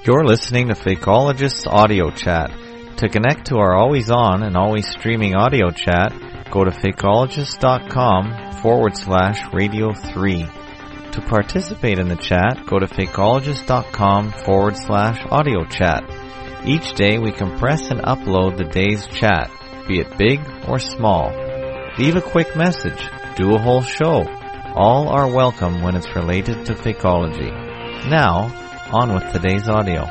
You're listening to Fakeologist's Audio Chat. To connect to our always-on and always streaming audio chat, go to fakeologist.com/radio3. To participate in the chat, go to fakeologist.com/audio chat. Each day we compress and upload the day's chat, be it big or small. Leave a quick message, do a whole show. All are welcome when it's related to Fakeology. Now, on with today's audio.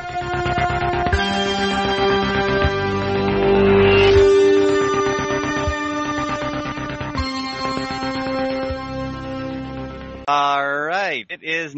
All right, it is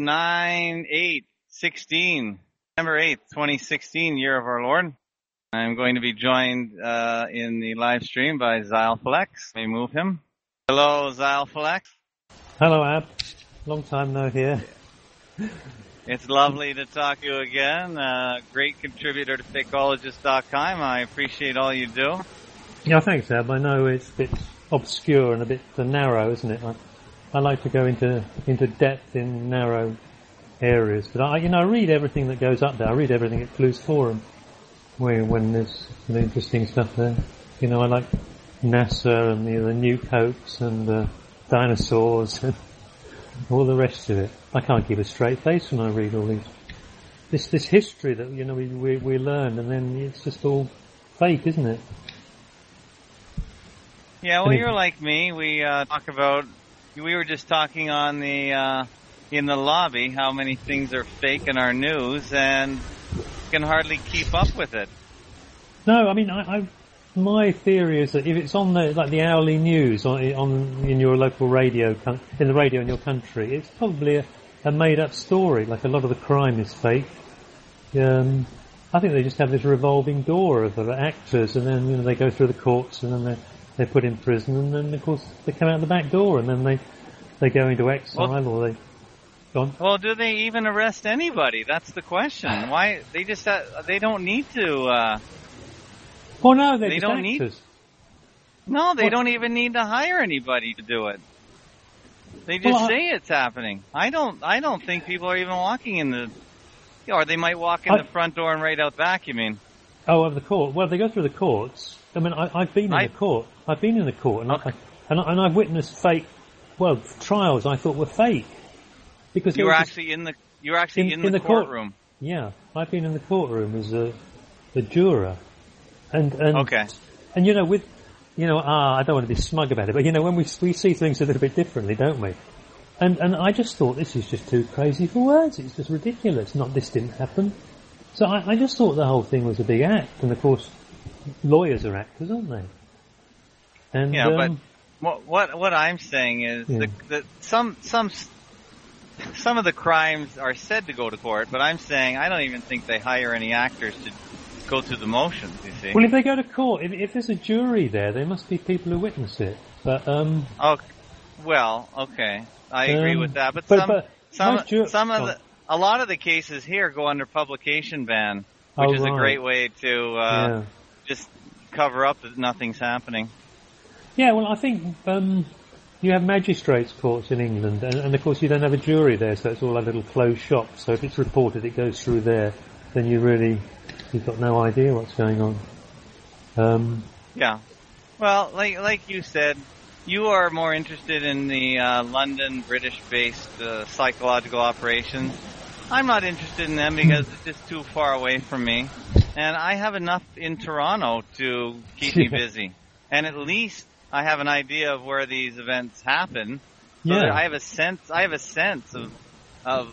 9/8/16, December 8th, 2016, year of our Lord. I'm going to be joined in the live stream by Xylflex. Let me move him. Hello, Xylflex. Hello, Ab. Long time no hear. It's lovely to talk to you again. Great contributor to Fakeologist.com. I appreciate all you do. Yeah, thanks, Ab. I know it's a bit obscure and a bit narrow, isn't it? I like to go into depth in narrow areas, but I read everything that goes up there. I read everything at Clues Forum when there's interesting stuff there. I like NASA and the nuke hoax and dinosaurs and all the rest of it. I can't keep a straight face when I read all this history that we learn, and then it's just all fake, isn't it? Yeah, well, you're like me. We we were just talking on the in the lobby how many things are fake in our news, and can hardly keep up with it. No, I mean, my theory is that if it's on the hourly news in your local radio, in the radio in your country, it's probably a made-up story. Like a lot of the crime is fake. I think they just have this revolving door of actors, and then they go through the courts, and then they're put in prison, and then of course they come out the back door, and then they go into exile, or they. Well, do they even arrest anybody? That's the question. Why they just they don't need to. Well, no, they don't actors. They don't even need to hire anybody to do it. They just say it's happening. I don't think people are even walking in or they might walk in the front door and right out back. You mean? Oh, of the court. Well, they go through the courts. I mean, I've been in the court. I've been in the court, and I've witnessed fake. Well, trials I thought were fake because you were actually in the courtroom. Yeah, I've been in the courtroom as a juror, and okay. And I don't want to be smug about it, but when we see things a little bit differently, don't we? And I just thought this is just too crazy for words. It's just ridiculous. This didn't happen. So I just thought the whole thing was a big act, and of course, lawyers are actors, aren't they? And but what I'm saying is that some of the crimes are said to go to court, but I'm saying I don't even think they hire any actors to go through the motions, you see. Well, if they go to court, if there's a jury there must be people who witness it. But okay, I agree with that. But a lot of the cases here go under publication ban, which is a great way to just cover up that nothing's happening. Yeah, well, I think you have magistrates' courts in England, and of course you don't have a jury there, so it's all a little closed shop. So if it's reported, it goes through there. Then you've got no idea what's going on. Yeah. Well, like you said, you are more interested in the London, British-based psychological operations. I'm not interested in them because it's just too far away from me. And I have enough in Toronto to keep me busy. And at least I have an idea of where these events happen. So that I have a sense of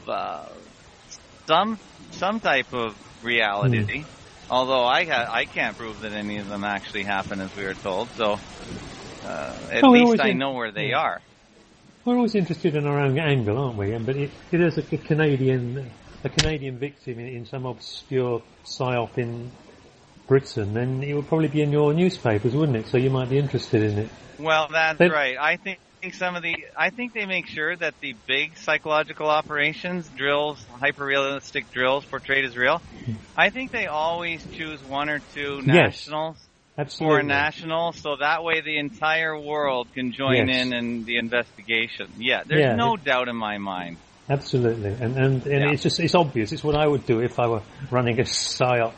some type of reality. Although I can't prove that any of them actually happen as we were told. So at least I know where they are. We're always interested in our own angle, aren't we? But it is a Canadian victim in some obscure psyop in Britain, then it would probably be in your newspapers, wouldn't it? So you might be interested in it. Well, that's right. I think they make sure that the big psychological operations, drills, hyper-realistic drills portrayed as real, I think they always choose one or two nationals. Absolutely. For national, so that way the entire world can join in the investigation. Yeah, there's no doubt in my mind. Absolutely, and it's obvious. It's what I would do if I were running a PSYOP.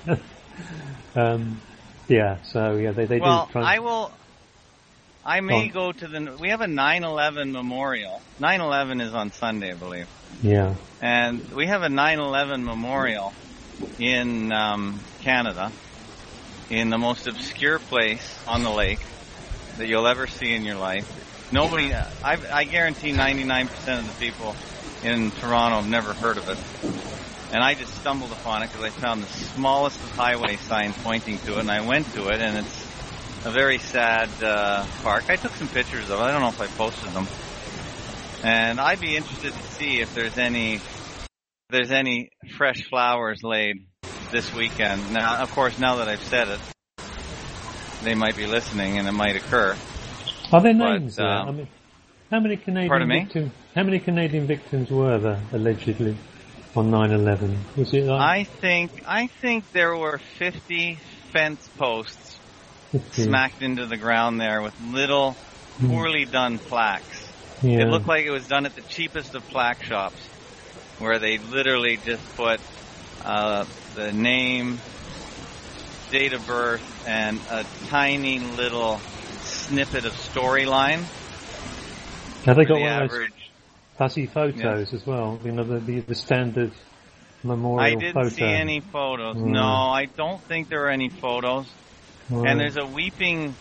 They well, do try. I may go to we have a 9/11 memorial. 9/11 is on Sunday, I believe. Yeah. And we have a 9/11 memorial in Canada, in the most obscure place on the lake that you'll ever see in your life. Nobody, I guarantee 99% of the people in Toronto have never heard of it. And I just stumbled upon it because I found the smallest of highway signs pointing to it, and I went to it, and it's a very sad park. I took some pictures of it. I don't know if I posted them. And I'd be interested to see if there's any fresh flowers laid this weekend. Now, of course, now that I've said it, they might be listening, and it might occur. Are there names there? I mean, how many Canadian victims? How many Canadian victims were there allegedly on 9/11? Was it like... I think there were 50 fence posts smacked into the ground there with little, poorly done plaques. Yeah. It looked like it was done at the cheapest of plaque shops, where they literally just put the name, date of birth, and a tiny little snippet of storyline. Have they got one of those fuzzy photos as well? You know, the standard memorial photo. I didn't see any photos. No, I don't think there are any photos. And there's a weeping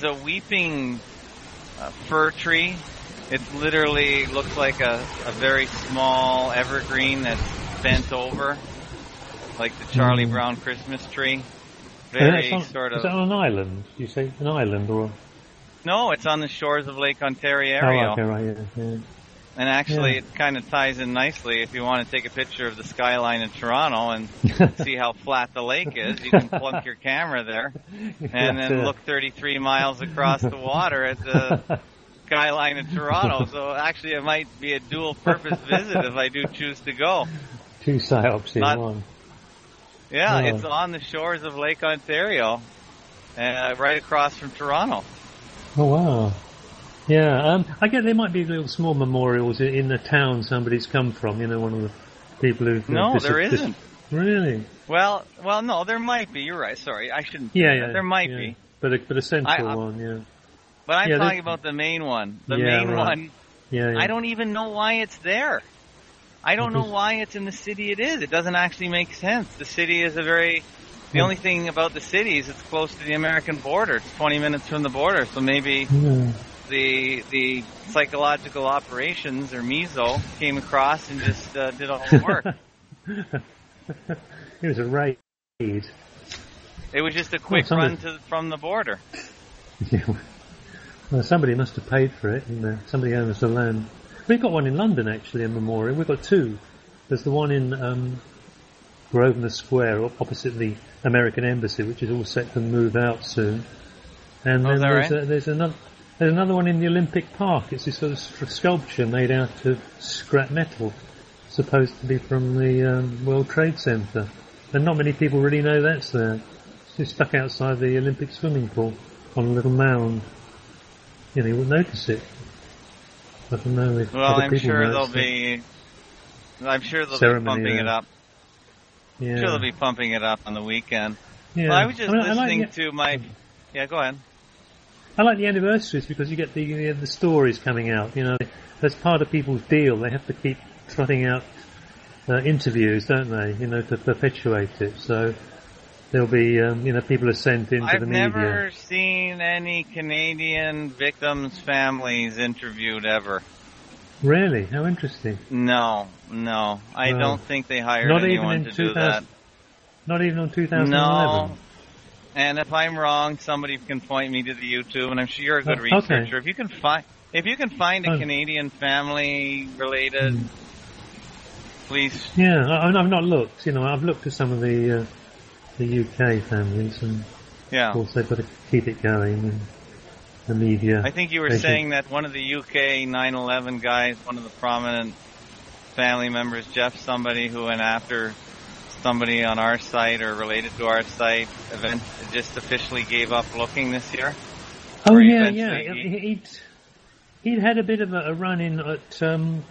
fir tree. It literally looks like a very small evergreen that's bent over, like the Charlie Brown Christmas tree. Very sort of. Is that on an island? You say an island or? No, it's on the shores of Lake Ontario. Oh, okay, right, yeah. And actually, it kind of ties in nicely. If you want to take a picture of the skyline in Toronto and see how flat the lake is, you can plunk your camera there and then look 33 miles across the water at the skyline in Toronto. So actually, it might be a dual-purpose visit if I do choose to go. 2 PSYOPs in one. Yeah, it's on the shores of Lake Ontario, right across from Toronto. Oh, wow. Yeah, I guess there might be little small memorials in the town somebody's come from, you know, one of the people who... No, there isn't. Really? Well, no, there might be. You're right. Sorry, I shouldn't... Yeah. There might be. But a central one, yeah. But I'm talking about the main one. The main one, I don't even know why it's there. I don't know why it's in the city it is. It doesn't actually make sense. The city is the only thing about the city is it's close to the American border. It's 20 minutes from the border, so maybe the psychological operations, or MISO, came across and just did all the work. It was a raid. It was just a quick run from the border. Yeah. Well, somebody must have paid for it, and somebody owns the land. We've got one in London, actually, a memorial. We've got 2. There's the one in Grosvenor Square, opposite the American Embassy, which is all set to move out soon. And then there's another one in the Olympic Park. It's this sort of sculpture made out of scrap metal, supposed to be from the World Trade Center. And not many people really know that's there. It's stuck outside the Olympic swimming pool on a little mound. You know, you wouldn't notice it. I don't know if I'm sure they'll be pumping it up. Yeah. I'm sure they'll be pumping it up on the weekend. Yeah. Well, I was just listening to my... Yeah, go ahead. I like the anniversaries because you get the stories coming out. You know, that's part of people's deal. They have to keep trotting out interviews, don't they? You know, to perpetuate it. So there'll be, people are sent into the media. I've never seen any Canadian victims' families interviewed ever. Really? How interesting. No. I don't think they hired anyone to do that. Not even on 2011? No. And if I'm wrong, somebody can point me to the YouTube, and I'm sure you're a good researcher. Okay. If you can find a Canadian family related, please. Yeah, I've not looked. You know, I've looked at some of the UK families, and of course they've got to keep it going. And the media. I think you were saying that one of the UK 9/11 guys, one of the prominent family members, Jeff, somebody who went after somebody on our site or related to our site, just officially gave up looking this year. Oh yeah. He'd had a bit of a run-in at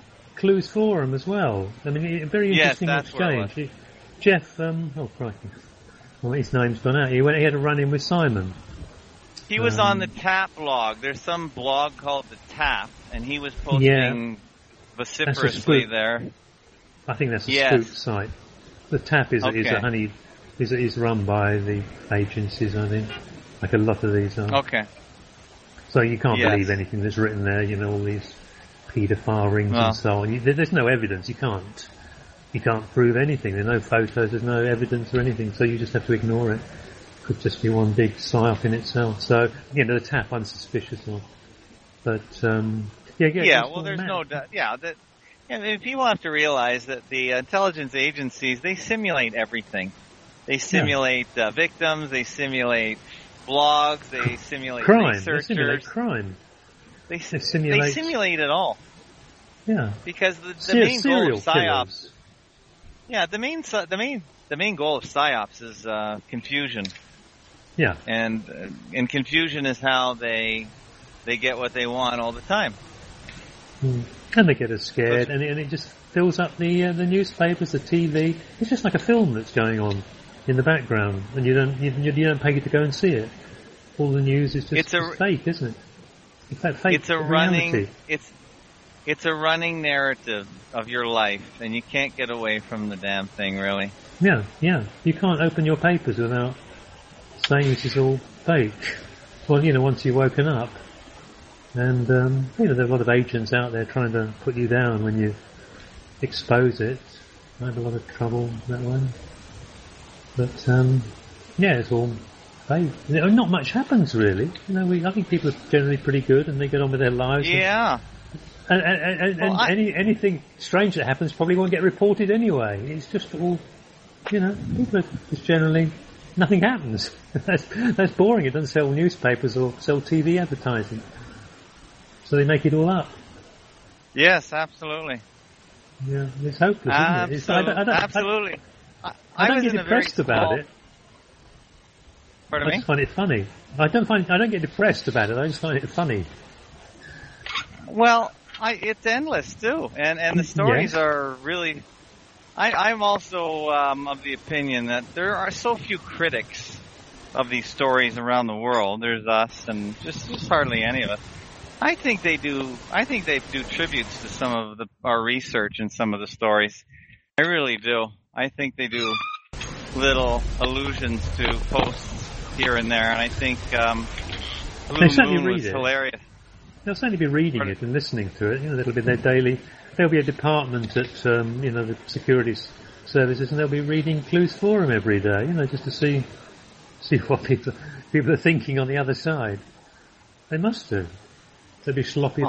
Clues Forum as well. I mean, a very interesting exchange. Jeff, oh crikey, well, his name's gone out. He had a run-in with Simon. He was on the TAP blog. There's some blog called the TAP, and he was posting vociferously there. I think that's a spook site. The TAP is run by the agencies, I think. Like a lot of these are. Okay. So you can't believe anything that's written there, all these paedophile rings and so on. There's no evidence. You can't prove anything. There are no photos, there's no evidence or anything, so you just have to ignore it. Could just be one big psyop in itself. So, the TAP I'm suspicious of. But, well, there's no doubt. People have to realize that the intelligence agencies, they simulate everything. They simulate victims, they simulate blogs, they simulate researchers. They simulate crime. They simulate it all. Yeah. Because the main goal of PSYOPs... Yeah, the main goal of PSYOPs is confusion. Yeah. And confusion is how they get what they want all the time. And they get us scared, and it just fills up the newspapers, the TV. It's just like a film that's going on in the background, and you don't pay to go and see it. All the news is just fake, isn't it? In fact, fake. It's a running narrative of your life, and you can't get away from the damn thing, really. Yeah. You can't open your papers without saying this is all fake. Well, once you've woken up. And, there are a lot of agents out there trying to put you down when you expose it. I have a lot of trouble that way. But, it's all fake. Not much happens, really. I think people are generally pretty good and they get on with their lives. Yeah. Anything strange that happens probably won't get reported anyway. It's just all, people are just generally, nothing happens. That's boring. It doesn't sell newspapers or sell TV advertising. So they make it all up. Yes, absolutely. Yeah, it's hopeless, isn't it? Absolutely. I don't get depressed about it. Pardon me? I just find it funny. I don't get depressed about it. I just find it funny. Well, it's endless too, and the stories are really. I'm also of the opinion that there are so few critics of these stories around the world. There's us, and just hardly any of us. I think they do tributes to some of our research and some of the stories. I really do. I think they do little allusions to posts here and there, and I think Blue Moon was hilarious. They'll certainly be reading it and listening to it. That'll be their daily. There'll be a department at the security services, and they'll be reading Clues Forum every day. Just to see what people are thinking on the other side. They must do. They'd be sloppy.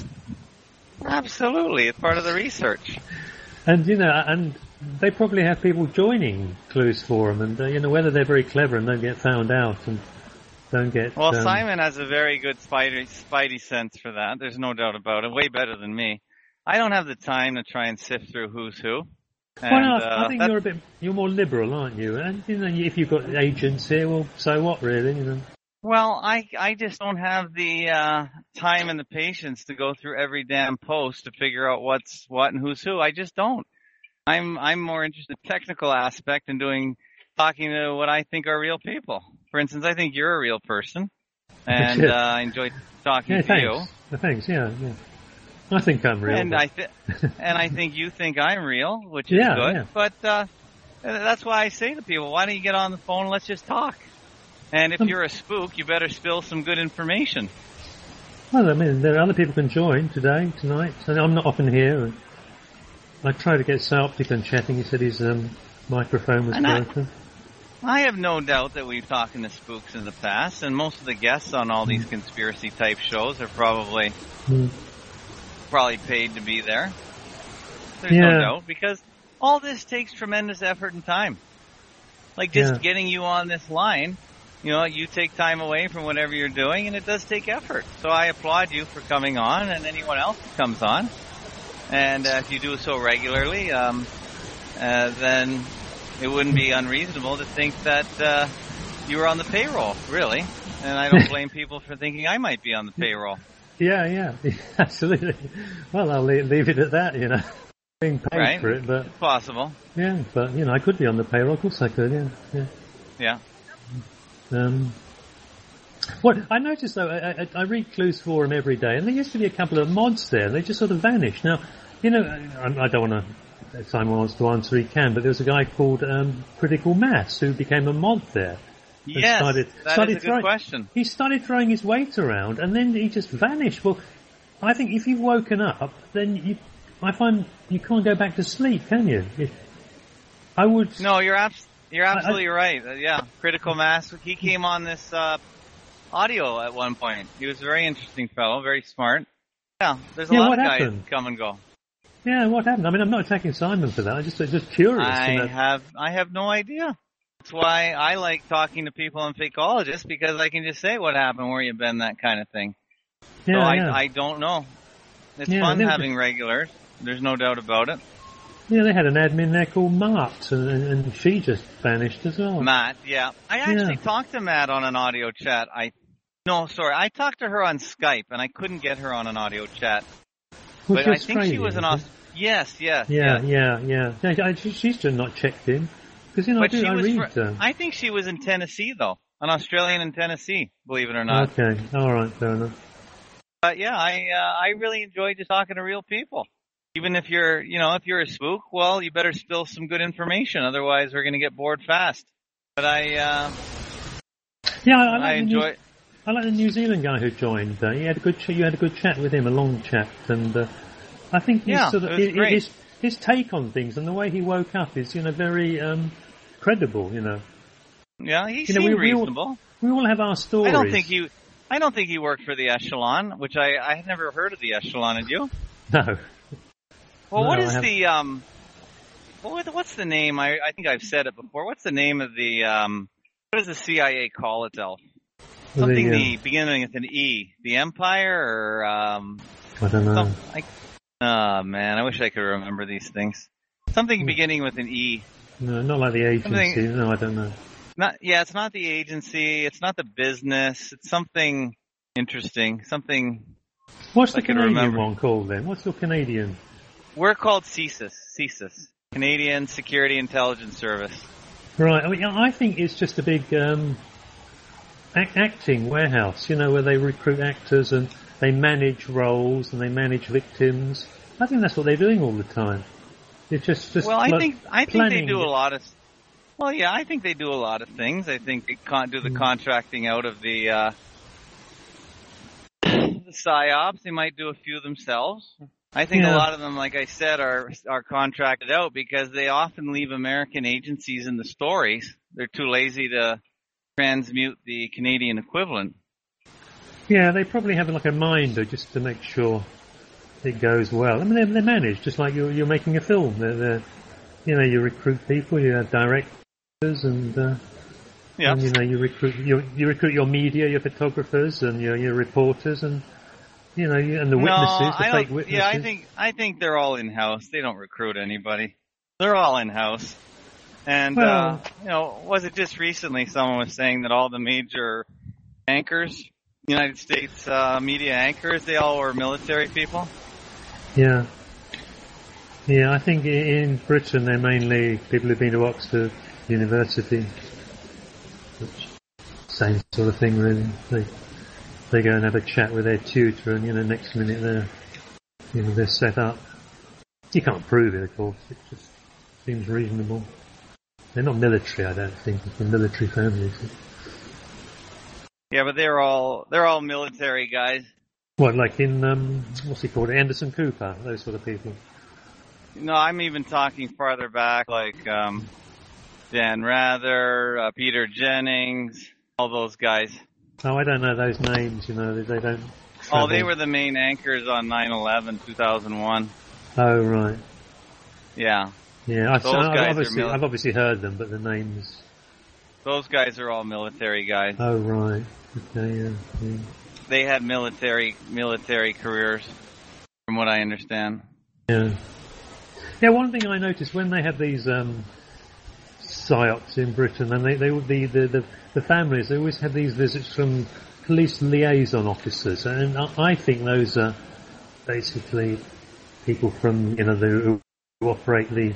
Absolutely, it's part of the research. And and they probably have people joining Clues Forum, and whether they're very clever and don't get found out and don't get. Well, Simon has a very good spidey sense for that. There's no doubt about it. Way better than me. I don't have the time to try and sift through who's who. And, I think you're more liberal, aren't you? And if you've got agents here, well, so what, really? Well, I just don't have the time and the patience to go through every damn post to figure out what's what and who's who. I just don't. I'm more interested in the technical aspect and talking to what I think are real people. For instance, I think you're a real person, and I enjoyed talking to you. Thanks. Yeah. I think I'm real. And I think you think I'm real, which is good. Yeah. But that's why I say to people, why don't you get on the phone and let's just talk? And if you're a spook, you better spill some good information. Well, there are other people can join tonight. And I'm not often here. I tried to get Psyopticon chatting. He said his microphone was broken. I have no doubt that we've talked to spooks in the past, and most of the guests on all these conspiracy-type shows are probably paid to be there. There's no doubt, because all this takes tremendous effort and time. Like just getting you on this line, you take time away from whatever you're doing, and it does take effort. So I applaud you for coming on, and anyone else who comes on. And if you do so regularly, then it wouldn't be unreasonable to think that you were on the payroll, really. And I don't blame people for thinking I might be on the payroll. Yeah, absolutely. Well, I'll leave it at that, Being paid for it, but... It's possible. Yeah, but, I could be on the payroll. Of course I could, Yeah. What I noticed, though, I read Clues Forum every day, and there used to be a couple of mods there. They just sort of vanished. Now, I don't want to... If Simon wants to answer, he can, but there was a guy called Critical Mass who became a mod there. Yes, that is a good question. He started throwing his weight around, and then he just vanished. Well, I think if you've woken up, then I find you can't go back to sleep, can you? I would... No, you're absolutely right. Yeah, Critical Mass, he came on this audio at one point. He was a very interesting fellow, very smart. Yeah, there's a lot of guys come and go. Yeah, what happened? I mean, I'm not attacking Simon for that. I'm just curious. I have no idea. That's why I like talking to people and Fakeologists, because I can just say what happened, where you've been, that kind of thing. Yeah, so I don't know. It's fun having regulars. There's no doubt about it. Yeah, they had an admin there called Matt, and she just vanished as well. Matt, yeah. I actually talked to Matt on an audio chat. I talked to her on Skype, and I couldn't get her on an audio chat. But I think she was an Yes. Yeah. She's just not checked in. Because, I think she was in Tennessee, though. An Australian in Tennessee, believe it or not. Okay, all right, fair enough. But yeah, I really enjoy just talking to real people. Even if you're a spook, well, you better spill some good information. Otherwise, we're going to get bored fast. But I enjoy. I like the New Zealand guy who joined. You had a good chat with him, a long chat, and I think his take on things and the way he woke up is, very credible. Yeah, he seemed reasonable. We all have our stories. I don't think he worked for the Echelon, which I had never heard of the Echelon. Had you? No. Well, what is the what's the name? I think I've said it before. What's the name of the what does the CIA call itself? Something beginning with an E. The Empire, or I don't know. Oh man, I wish I could remember these things. Something beginning with an E. No, not like the agency. No, I don't know. It's not the agency. It's not the business. It's something interesting. Something. What's the Canadian one called then? What's your Canadian? We're called CSIS, Canadian Security Intelligence Service. Right. I mean, I think it's just a big acting warehouse, where they recruit actors and they manage roles and they manage victims. I think that's what they're doing all the time. It's just well, I think they do a lot of. Well, yeah, I think they do a lot of things. I think they do the contracting out of the PSYOPs. They might do a few themselves. I think a lot of them, like I said, are contracted out because they often leave American agencies in the stories. They're too lazy to transmute the Canadian equivalent. Yeah, they probably have like a minder just to make sure it goes well. I mean, they're managed just like you're making a film. They're you recruit people, you have directors, and you recruit your media, your photographers, and your reporters, and and the witnesses, the fake witnesses. Yeah, I think they're all in-house. They don't recruit anybody. They're all in-house. And, was it just recently someone was saying that all the major anchors, United States media anchors, they all were military people? Yeah. Yeah, I think in Britain they're mainly people who've been to Oxford University. Which, same sort of thing, really. They go and have a chat with their tutor, and next minute they're set up. You can't prove it, of course. It just seems reasonable. They're not military, I don't think. It's a military families. Yeah, but they're all military guys. What, like in what's he called, Anderson Cooper, those sort of people? No, I'm even talking farther back, like Dan Rather, Peter Jennings, all those guys. Oh, I don't know those names, they don't travel. Oh, they were the main anchors on 9/11, 2001. Oh, right. Yeah. Yeah, I've obviously heard them, but the names... Those guys are all military guys. Oh, right. Okay, yeah. They had military careers, from what I understand. Yeah. Yeah, one thing I noticed when they had these PSYOPs in Britain, and the families, they always had these visits from police liaison officers, and I think those are basically people from who operate the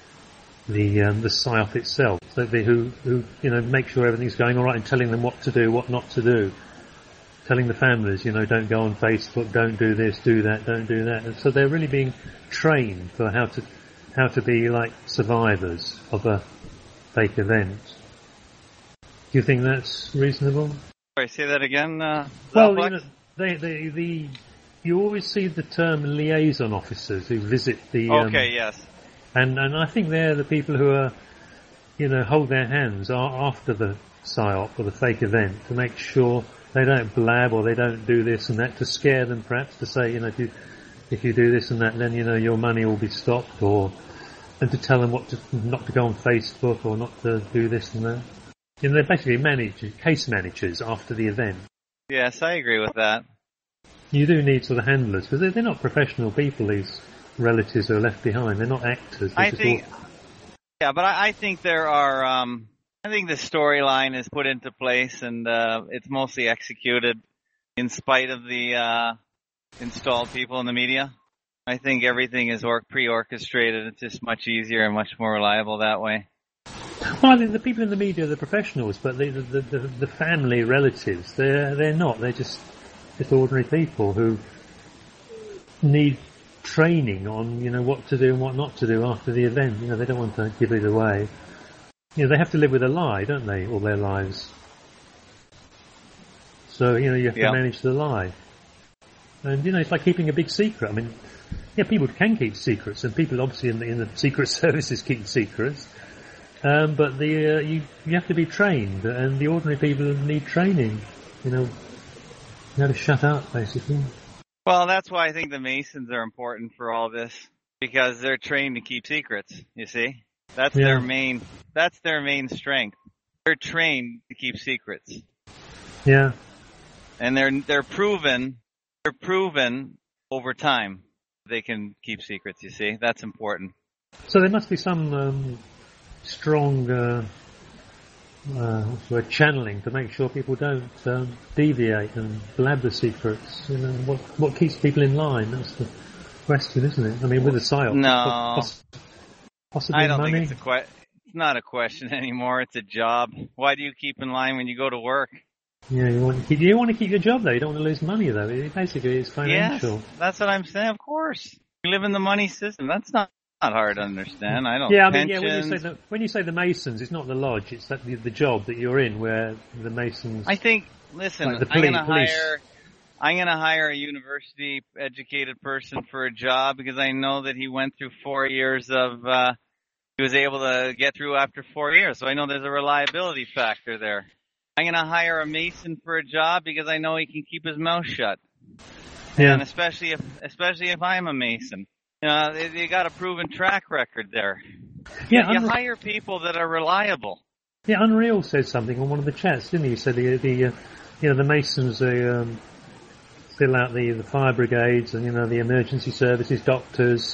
PSYOP itself, so who make sure everything's going all right and telling them what to do, what not to do, telling the families, don't go on Facebook, don't do this, do that, don't do that. And so they're really being trained for how to be like survivors of a fake event. Do you think that's reasonable? Sorry, say that again. Well, you always see the term liaison officers who visit the. Okay. Yes. And I think they're the people who are, hold their hands after the PSYOP or the fake event to make sure they don't blab or they don't do this and that, to scare them perhaps, to say, if you do this and that, then, your money will be stopped, and to tell them not to go on Facebook or not to do this and that. They're basically case managers after the event. Yes, I agree with that. You do need sort of handlers, because they're not professional people, these relatives who are left behind. They're not actors. I think there are, I think the storyline is put into place and it's mostly executed in spite of the installed people in the media. I think everything is pre-orchestrated. It's just much easier and much more reliable that way. Well, I think the people in the media are the professionals, but the family relatives, they're not. They're just ordinary people who need training on, what to do and what not to do after the event. They don't want to give it away. They have to live with a lie, don't they, all their lives? So, you have to manage the lie. And, it's like keeping a big secret. I mean, people can keep secrets, and people obviously in the secret services keep secrets. But you have to be trained, and the ordinary people need training, how to shut up, basically. Well, that's why I think the Masons are important for all this, because they're trained to keep secrets, you see? That's their main strength. They're trained to keep secrets. Yeah. And they're proven over time they can keep secrets, you see? That's important. So there must be some strong channeling to make sure people don't deviate and blab the secrets. What keeps people in line? That's the question, isn't it? I mean, with the PSYOP. No. Possibly I don't money? think it's not a question anymore. It's a job. Why do you keep in line when you go to work? Yeah, you want to keep your job though. You don't want to lose money though. Basically, it's financial. Yes, that's what I'm saying. Of course, you live in the money system. That's not hard to understand. I don't. Yeah, I mean, when you say the Masons, it's not the lodge. It's the job that you're in, where the Masons. I think. Listen, like I'm going to hire a university-educated person for a job because I know that he went through 4 years of. He was able to get through after 4 years, so I know there's a reliability factor there. I'm going to hire a Mason for a job because I know he can keep his mouth shut. Yeah. And especially if I'm a Mason. You got a proven track record there. Yeah, you hire people that are reliable. Yeah, Unreal said something on one of the chats, didn't he? He said the Masons fill out the fire brigades and the emergency services, doctors,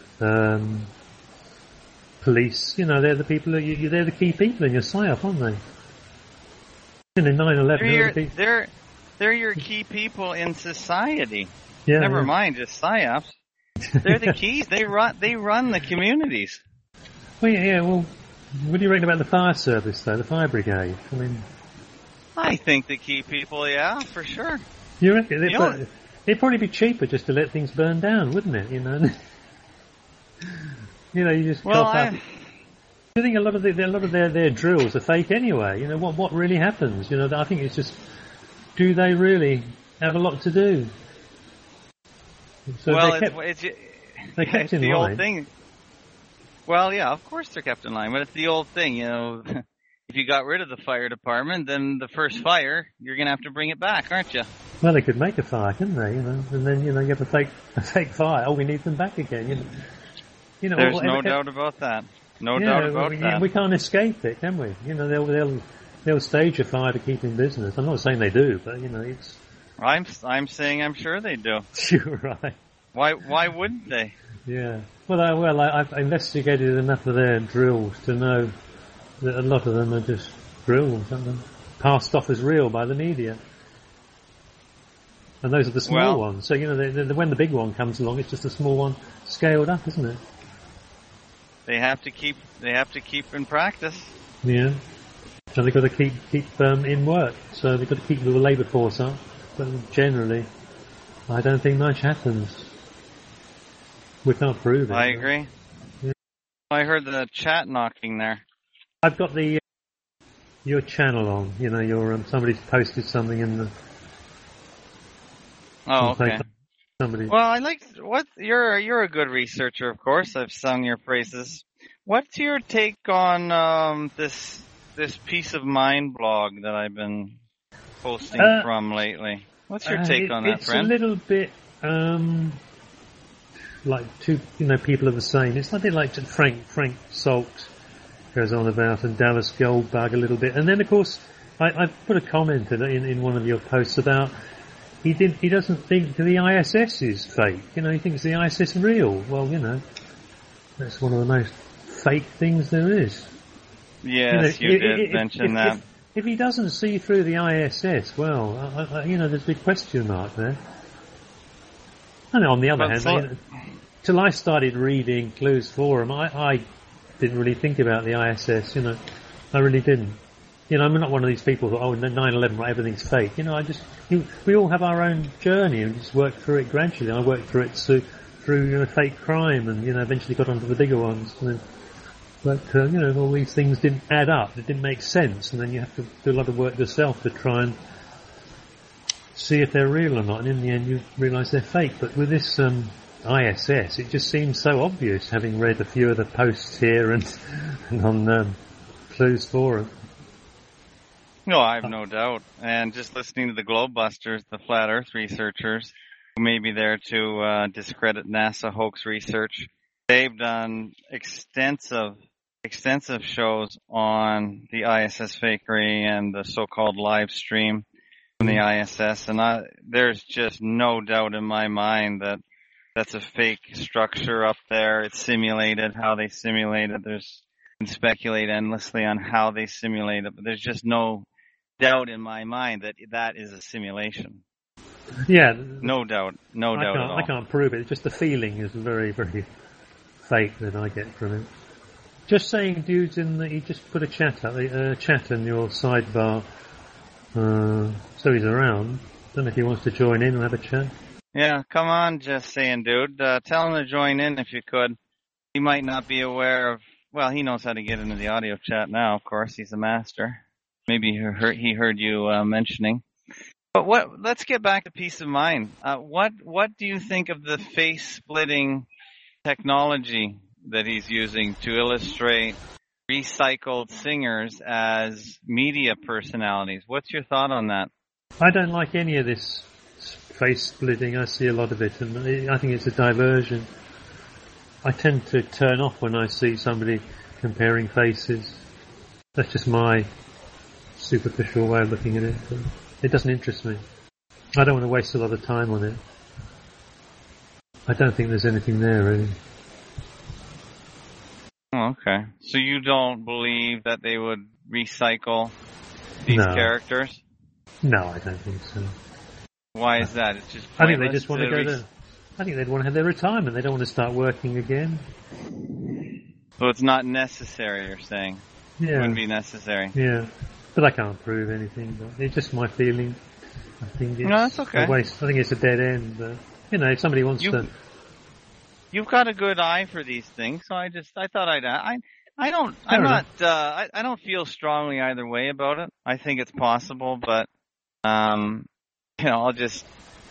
police. They're the people they're the key people in your PSYOP, aren't they? In 9/11, they're your key people in society. Yeah, Never mind just PSYOPs. They're the keys. They run the communities. Well, Well, what do you reckon about the fire service, though? The fire brigade. I mean, I think the key people. Yeah, for sure. You reckon it'd probably be cheaper just to let things burn down, wouldn't it? You just. Well, I think a lot of their drills are fake anyway. What really happens? I think it's just, do they really have a lot to do? So well, they're kept in the line. Old thing. Well, yeah, of course they're kept in line, but it's the old thing, If you got rid of the fire department, then the first fire, you're going to have to bring it back, aren't you? Well, they could make a fire, couldn't they? And then you have a fake fire. Oh, we need them back again. There's no doubt about that. No doubt about that. We can't escape it, can we? They'll stage a fire to keep in business. I'm not saying they do, but it's. I'm saying I'm sure they do. You're right. Why wouldn't they? Yeah. Well, I've investigated enough of their drills to know that a lot of them are just drills, aren't they? Passed off as real by the media. And those are the small ones. So, when the big one comes along, it's just a small one scaled up, isn't it? They have to keep in practice. Yeah. So they've got to keep in work. So they've got to keep the labour force up. But generally, I don't think much happens. We can't prove it. I agree. Yeah. I heard the chat knocking there. I've got your channel on. Your somebody's posted something in the. Oh, okay. Somebody. Well, I like what you're a good researcher, of course. I've sung your praises. What's your take on this Peace of Mind blog that I've been posting from lately? What's your take on that, friend? It's a little bit like two, people are the same. It's a bit like Frank Salt goes on about, and Dallas Goldbug a little bit, and then of course I put a comment in one of your posts about. He doesn't think the ISS is fake. He thinks the ISS is real. Well, that's one of the most fake things there is. Yes, you did mention that. If he doesn't see through the ISS, well, there's a big question mark there. And on the other hand, till I started reading Clues Forum, I didn't really think about the ISS. I really didn't. I'm not one of these people that, 9/11, everything's fake. We all have our own journey and just work through it gradually. I worked through it through fake crime and, eventually got onto the bigger ones. But all these things didn't add up. It didn't make sense. And then you have to do a lot of work yourself to try and see if they're real or not. And in the end, you realise they're fake. But with this ISS, it just seems so obvious, having read a few of the posts here and on Clues Forum. No, I have no doubt. And just listening to the Globebusters, the Flat Earth researchers, who may be there to discredit NASA hoax research, they've done extensive shows on the ISS fakery and the so-called live stream from the ISS. And there's just no doubt in my mind that that's a fake structure up there. It's simulated, how they simulate it. You can speculate endlessly on how they simulate it, but there's just no doubt in my mind that is a simulation. Yeah. No doubt at all. I can't prove it. It's just the feeling is very, very fake that I get from it. Just saying, dudes, you just put a chat in your sidebar, so he's around. Don't know if he wants to join in and have a chat. Yeah, come on, just saying, dude. Tell him to join in if you could. He might not be aware of. Well, he knows how to get into the audio chat now. Of course, he's a master. Maybe he heard you mentioning. But let's get back to Peace of Mind. What do you think of the face-splitting technology that he's using to illustrate recycled singers as media personalities? What's your thought on that? I don't like any of this face-splitting. I see a lot of it, and I think it's a diversion. I tend to turn off when I see somebody comparing faces. That's just my superficial way of looking at it. It doesn't interest me. I don't want to waste a lot of time on it. I don't think there's anything there, really. Oh, okay. So you don't believe that they would recycle these characters? No, I don't think so. Why is that? It's just I think they just want to go to... I think they'd want to have their retirement. They don't want to start working again. So it's not necessary, you're saying? Yeah. It wouldn't be necessary. Yeah. But I can't prove anything. But it's just my feeling. I think it's that's okay. a waste. I think it's a dead end. But, if somebody wants to... You've got a good eye for these things, so I thought I don't feel strongly either way about it. I think it's possible, but, I'm just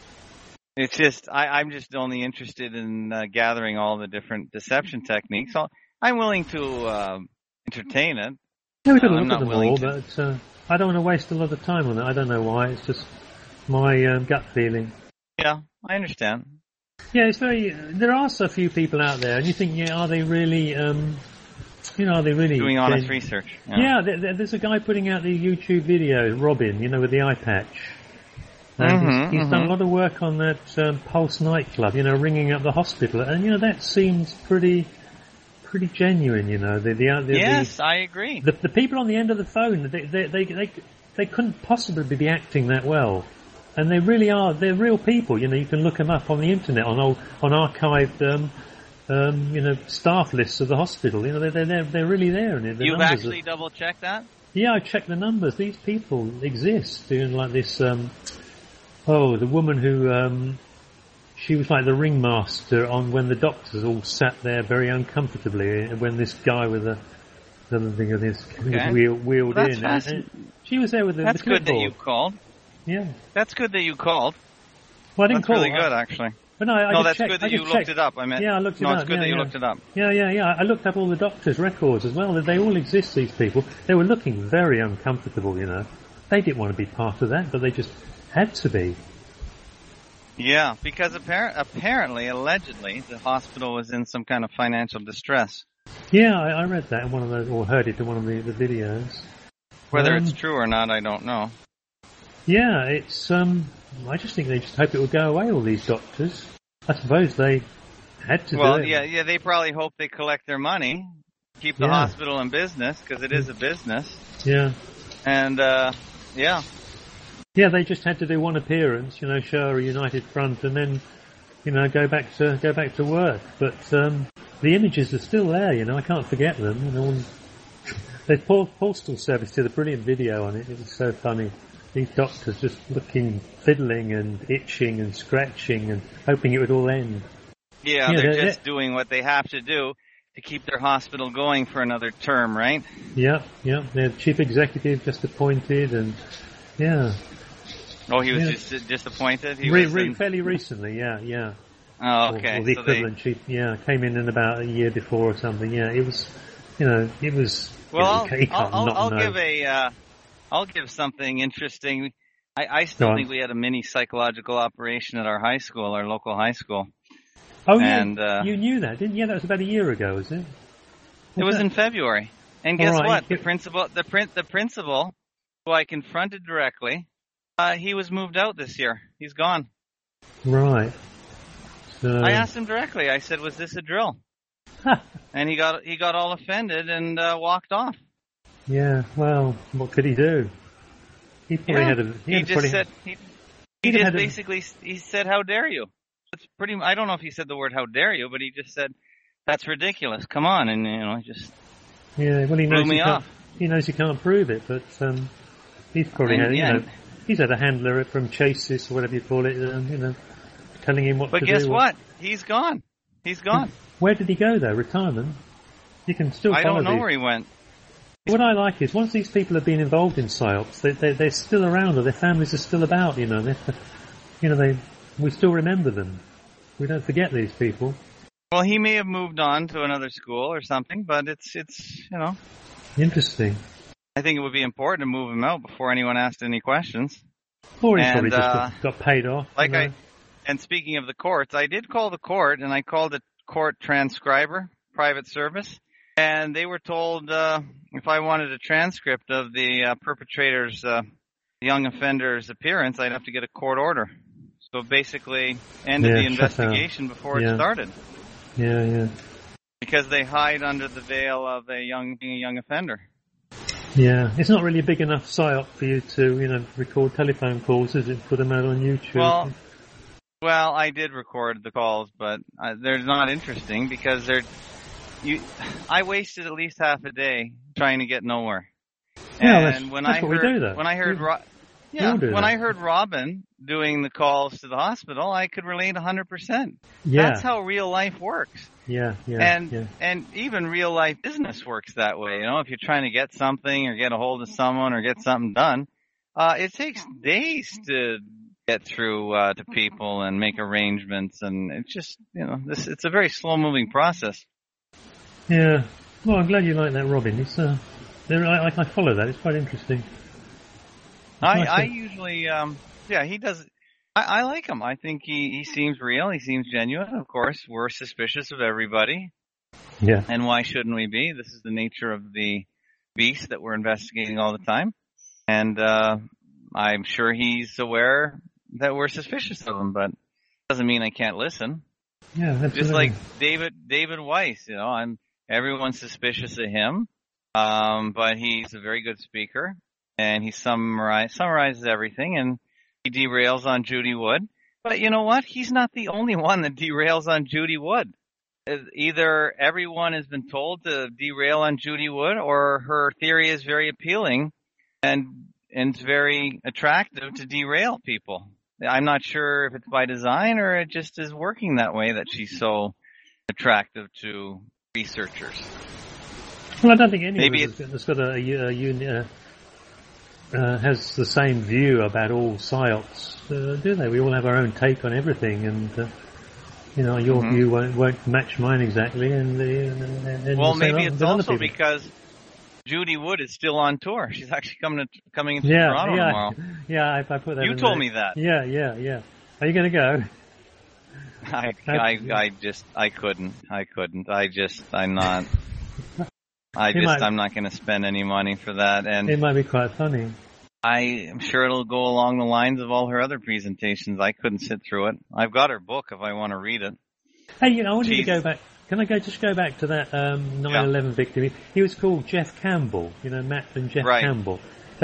only interested in gathering all the different deception techniques. So I'm willing to entertain it. Yeah, we could look at them all, but I don't want to waste a lot of time on it. I don't know why. It's just my gut feeling. Yeah, I understand. Yeah, it's very. There are so few people out there, and you think, are they really? Are they really doing honest research? Yeah, there's a guy putting out the YouTube video, Robin, with the eye patch. And he's done a lot of work on that Pulse nightclub, ringing up the hospital, and that seems pretty genuine. Yes, I agree. The people on the end of the phone, they couldn't possibly be acting that well. And they really are. They're real people. You know, you can look them up on the internet on archived, staff lists of the hospital. You know, they're really there. And You've actually double checked that? Yeah, I checked the numbers. These people exist. Doing like this. The woman who she was like the ringmaster on when the doctors all sat there very uncomfortably when this guy with the thing of this wheeled in. And she was there with the That's good that you called. Yeah. That's good that you called. Well, I didn't call. That's really good, actually. But no, that's good that you looked it up. I meant. Yeah, I looked it up. No, it's good that you looked it up. Yeah. I looked up all the doctors' records as well. They all exist, these people. They were looking very uncomfortable, you know. They didn't want to be part of that, but they just had to be. Yeah, because apparently, allegedly, the hospital was in some kind of financial distress. Yeah, I read that in one of those, or heard it in one of the videos. Whether it's true or not, I don't know. Yeah, it's, I just think they just hope it will go away, all these doctors. I suppose they had to do it. Well, yeah, they probably hope they collect their money, keep the hospital in business, because it is a business. Yeah. And, yeah. Yeah, they just had to do one appearance, you know, show a united front, and then, you know, go back to work. But the images are still there, you know. I can't forget them. You know, the Postal Service did a brilliant video on it. It was so funny. These doctors just looking, fiddling and itching and scratching and hoping it would all end. Yeah, they're just doing what they have to do to keep their hospital going for another term, right? Yeah. Their chief executive just appointed, and yeah. Oh, he was just appointed? Fairly recently, yeah. Oh, okay. Or the equivalent chief, came in about a year before or something. Yeah, it was, it was. Well, I'll give something interesting. I still think we had a mini psychological operation at our high school, our local high school. Oh, yeah, you knew that, didn't you? Yeah, that was about a year ago, was it? It was in February. And guess what? The principal, who I confronted directly, he was moved out this year. He's gone. Right. So... I asked him directly. I said, "Was this a drill?" And he got all offended and walked off. Yeah. Well, what could he do? He probably had a. He said, "How dare you?" It's pretty. I don't know if he said the word "How dare you," but he just said, "That's ridiculous. Come on," and just. Yeah. Well, he knows me off. He knows he can't prove it, but he's probably had. He's had a handler from Chases or whatever you call it, telling him what to do. But guess what? He's gone. He's gone. Where did he go, though? Retirement? You can still follow I don't know where he went. What I like is, once these people have been involved in PSYOPs, they're still around, or their families are still about, we still remember them. We don't forget these people. Well, he may have moved on to another school or something, but it's Interesting. I think it would be important to move him out before anyone asked any questions. Or he probably just got paid off. And speaking of the courts, I did call the court, and I called it court transcriber, private service, and they were told if I wanted a transcript of the perpetrator's, young offender's appearance, I'd have to get a court order. So basically ended the investigation before it started. Yeah. Because they hide under the veil of being a young offender. Yeah, it's not really a big enough PSYOP for you to, record telephone calls, is it? Put them out on YouTube. Well, I did record the calls, but they're not interesting because I wasted at least half a day trying to get nowhere. Yeah, that's what we do, though. When I heard I heard Robin doing the calls to the hospital, I could relate 100%. Yeah. That's how real life works. Yeah. And even real life business works that way. If you're trying to get something or get a hold of someone or get something done, it takes days to get through to people and make arrangements, and it's just it's a very slow moving process. Yeah. Well, I'm glad you like that, Robin. It's I follow that. It's quite interesting. I usually he does. I like him. I think he seems real. He seems genuine. Of course, we're suspicious of everybody. Yeah. And why shouldn't we be? This is the nature of the beast that we're investigating all the time. And I'm sure he's aware that we're suspicious of him, but doesn't mean I can't listen. Yeah, absolutely. Just like David Weiss, everyone's suspicious of him, but he's a very good speaker, and he summarizes everything, and He derails on Judy Wood. But you know what? He's not the only one that derails on Judy Wood. Either everyone has been told to derail on Judy Wood, or her theory is very appealing and it's very attractive to derail people. I'm not sure if it's by design or it just is working that way, that she's so attractive to researchers. Well, I don't think anyone has got has the same view about all psyops, do they? We all have our own take on everything, and your view won't match mine exactly. And well, maybe it's also because Judy Wood is still on tour. She's actually coming into Toronto tomorrow. Yeah, I put that. You told me that. Yeah. Are you going to go? I couldn't. I'm not going to spend any money for that. And it might be quite funny. I am sure it'll go along the lines of all her other presentations. I couldn't sit through it. I've got her book if I want to read it. Hey, I wanted to go back. Can I go back to that 9/11 victim? He was called Jeff Campbell. Matt and Jeff Campbell.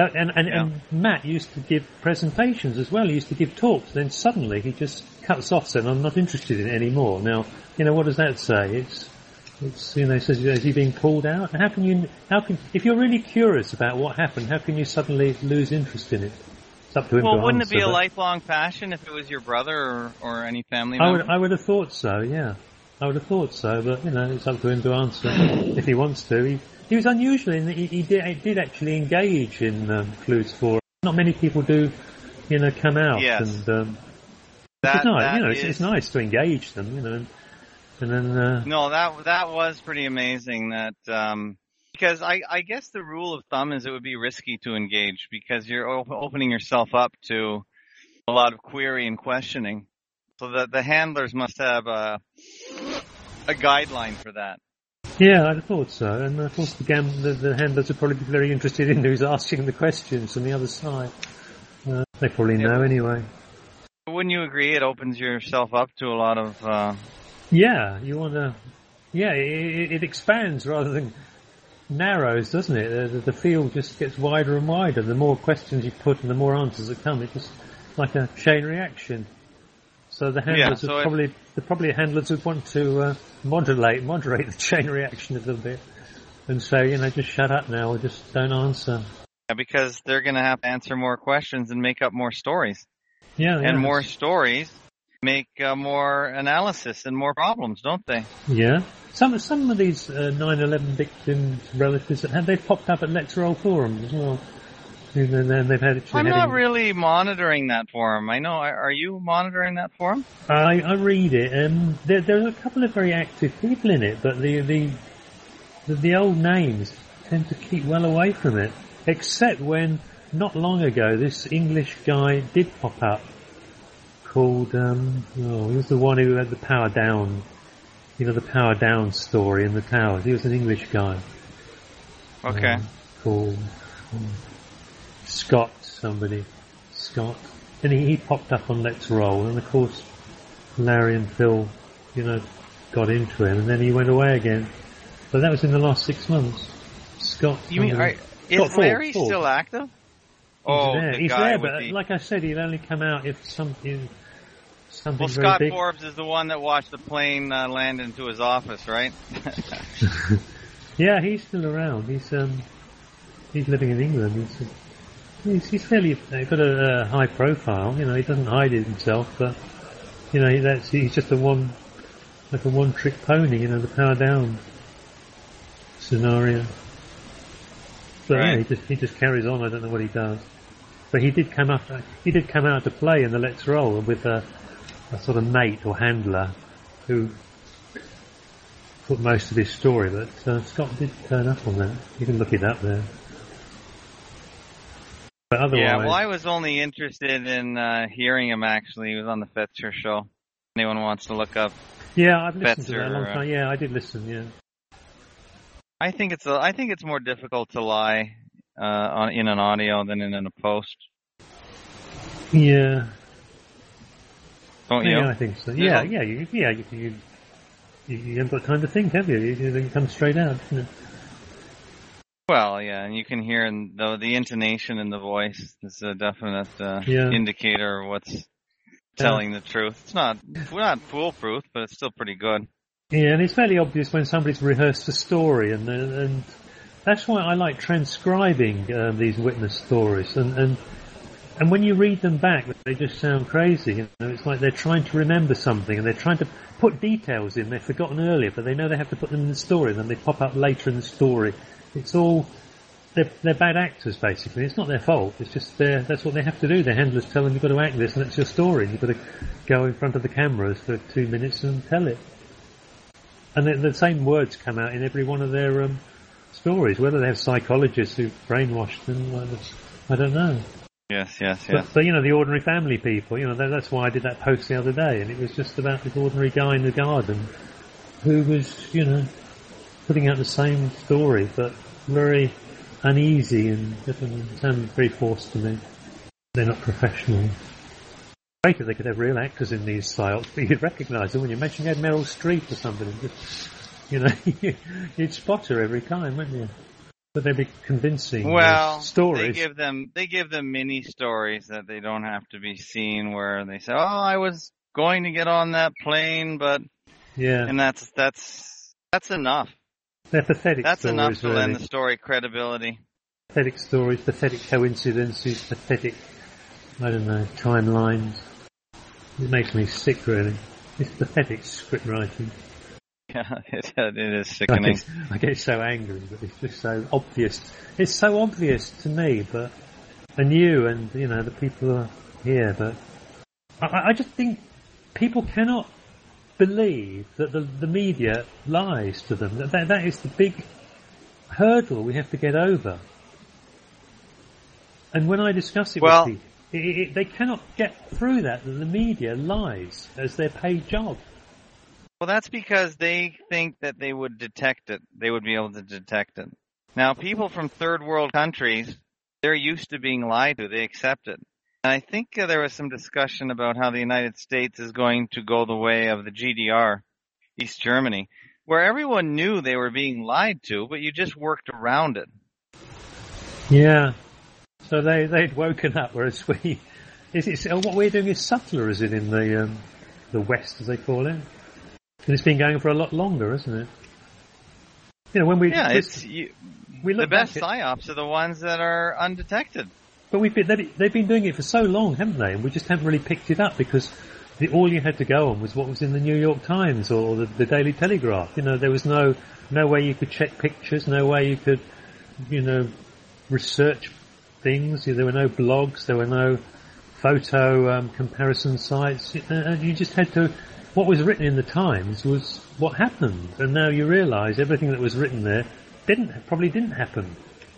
And Matt used to give presentations as well. He used to give talks. Then suddenly he just cuts off, saying, "I'm not interested in it anymore." Now, what does that say? It's says, is he being pulled out? How can if you're really curious about what happened, how can you suddenly lose interest in it? It's up to him to answer. Well, wouldn't it be a lifelong passion if it was your brother or any family member? I would have thought so, yeah. I would have thought so, but, it's up to him to answer if he wants to. He was unusual in that he did actually engage in Clues 4. Not many people do, come out. Yes. And, it's nice, it's nice to engage them, And then, No, that was pretty amazing. That because I guess the rule of thumb is it would be risky to engage because you're opening yourself up to a lot of query and questioning. So that the handlers must have a guideline for that. Yeah, I thought so. And of course, the handlers would probably be very interested in who's asking the questions from the other side. They probably know anyway. Wouldn't you agree? It opens yourself up to a lot of. Yeah, you want to. Yeah, it expands rather than narrows, doesn't it? The field just gets wider and wider. The more questions you put and the more answers that come, it's just like a chain reaction. So the handlers probably handlers would want to moderate the chain reaction a little bit, and say, just shut up now, or just don't answer. Yeah, because they're going to have to answer more questions and make up more stories. Yeah, and more stories make more analysis and more problems, don't they? Yeah. Some of these 9/11 victims' relatives they've popped up at Let's Roll forums as well. And then they've had. I'm not really monitoring that forum. I know. Are you monitoring that forum? I read it, and there are a couple of very active people in it, but the old names tend to keep well away from it. Except when not long ago this English guy did pop up. Called, he was the one who had the power down, the power down story in the towers. He was an English guy. Okay. Called Scott. And he popped up on Let's Roll, and of course Larry and Phil, got into him, and then he went away again. But that was in the last 6 months. Scott. You mean, is Larry still active? He's there, but like I said, he'll only come out if something Well, Scott Forbes is the one that watched the plane land into his office, right? Yeah, he's still around. He's living in England. He's fairly got a high profile. He doesn't hide it himself, but he's just a one-trick pony. The power down scenario. But right. He just carries on. I don't know what he does. But he did come out to play in the Let's Roll with a sort of mate or handler who put most of his story. But Scott did turn up on that. You can look it up there. But otherwise, yeah. Well, I was only interested in hearing him. Actually, he was on the Fetzer show. Anyone wants to look up? Yeah, I've listened to that a long time. Yeah, I did listen. Yeah. I think it's more difficult to lie in an audio than in a post. Yeah. Don't you? Yeah, I think so. You haven't got time to think, have you? You come straight out, isn't it? Well, yeah, and you can hear the intonation in the voice is a definite indicator of what's telling the truth. We're not foolproof, but it's still pretty good. Yeah, and it's fairly obvious when somebody's rehearsed a story, and that's why I like transcribing these witness stories. And when you read them back, they just sound crazy. You know, it's like they're trying to remember something, and they're trying to put details in they've forgotten earlier, but they know they have to put them in the story, and then they pop up later in the story. It's all they're bad actors, basically. It's not their fault. It's just that's what they have to do. Their handlers tell them you've got to act this, and that's your story. You've got to go in front of the cameras for 2 minutes and tell it. And the same words come out in every one of their stories. Whether they have psychologists who brainwashed them, I don't know. Yes. But you know, the ordinary family people. You know, that's why I did that post the other day, and it was just about this ordinary guy in the garden who was, you know, putting out the same story, but very uneasy and sounded very forced to me. They're not professional. Great if they could have real actors in these psyops, but you'd recognise them when you mention you had Meryl Streep or somebody. Just, you know, you'd spot her every time, wouldn't you? But they'd be convincing stories. They give them mini stories that they don't have to be seen, where they say, "Oh, I was going to get on that plane, but and that's enough." They're pathetic That's stories. That's enough to really. lend the story credibility. Pathetic stories, pathetic coincidences, pathetic, I don't know, timelines. It makes me sick, really. It's pathetic script writing. Yeah, it is sickening. I get so angry, but it's just so obvious. It's so obvious to me, and you and, you know, the people who are here, but I just think people cannot believe that the media lies to them. That is the big hurdle we have to get over. And when I discuss it with people, they cannot get through that the media lies as their paid job. Well, that's because they think that they would detect it. They would be able to detect it. Now, people from third world countries, they're used to being lied to. They accept it. And I think there was some discussion about how the United States is going to go the way of the GDR, East Germany, where everyone knew they were being lied to, but you just worked around it. Yeah. So they'd woken up, whereas what we're doing is subtler, is it, in the West, as they call it? And it's been going for a lot longer, isn't it? You know, when we the best psyops are the ones that are undetected. But they've been doing it for so long, haven't they? And we just haven't really picked it up because all you had to go on was what was in the New York Times or the Daily Telegraph. You know, there was no way you could check pictures, no way you could, you know, research things. There were no blogs, there were no photo comparison sites. You just had to. What was written in the Times was what happened, and now you realise everything that was written there probably didn't happen.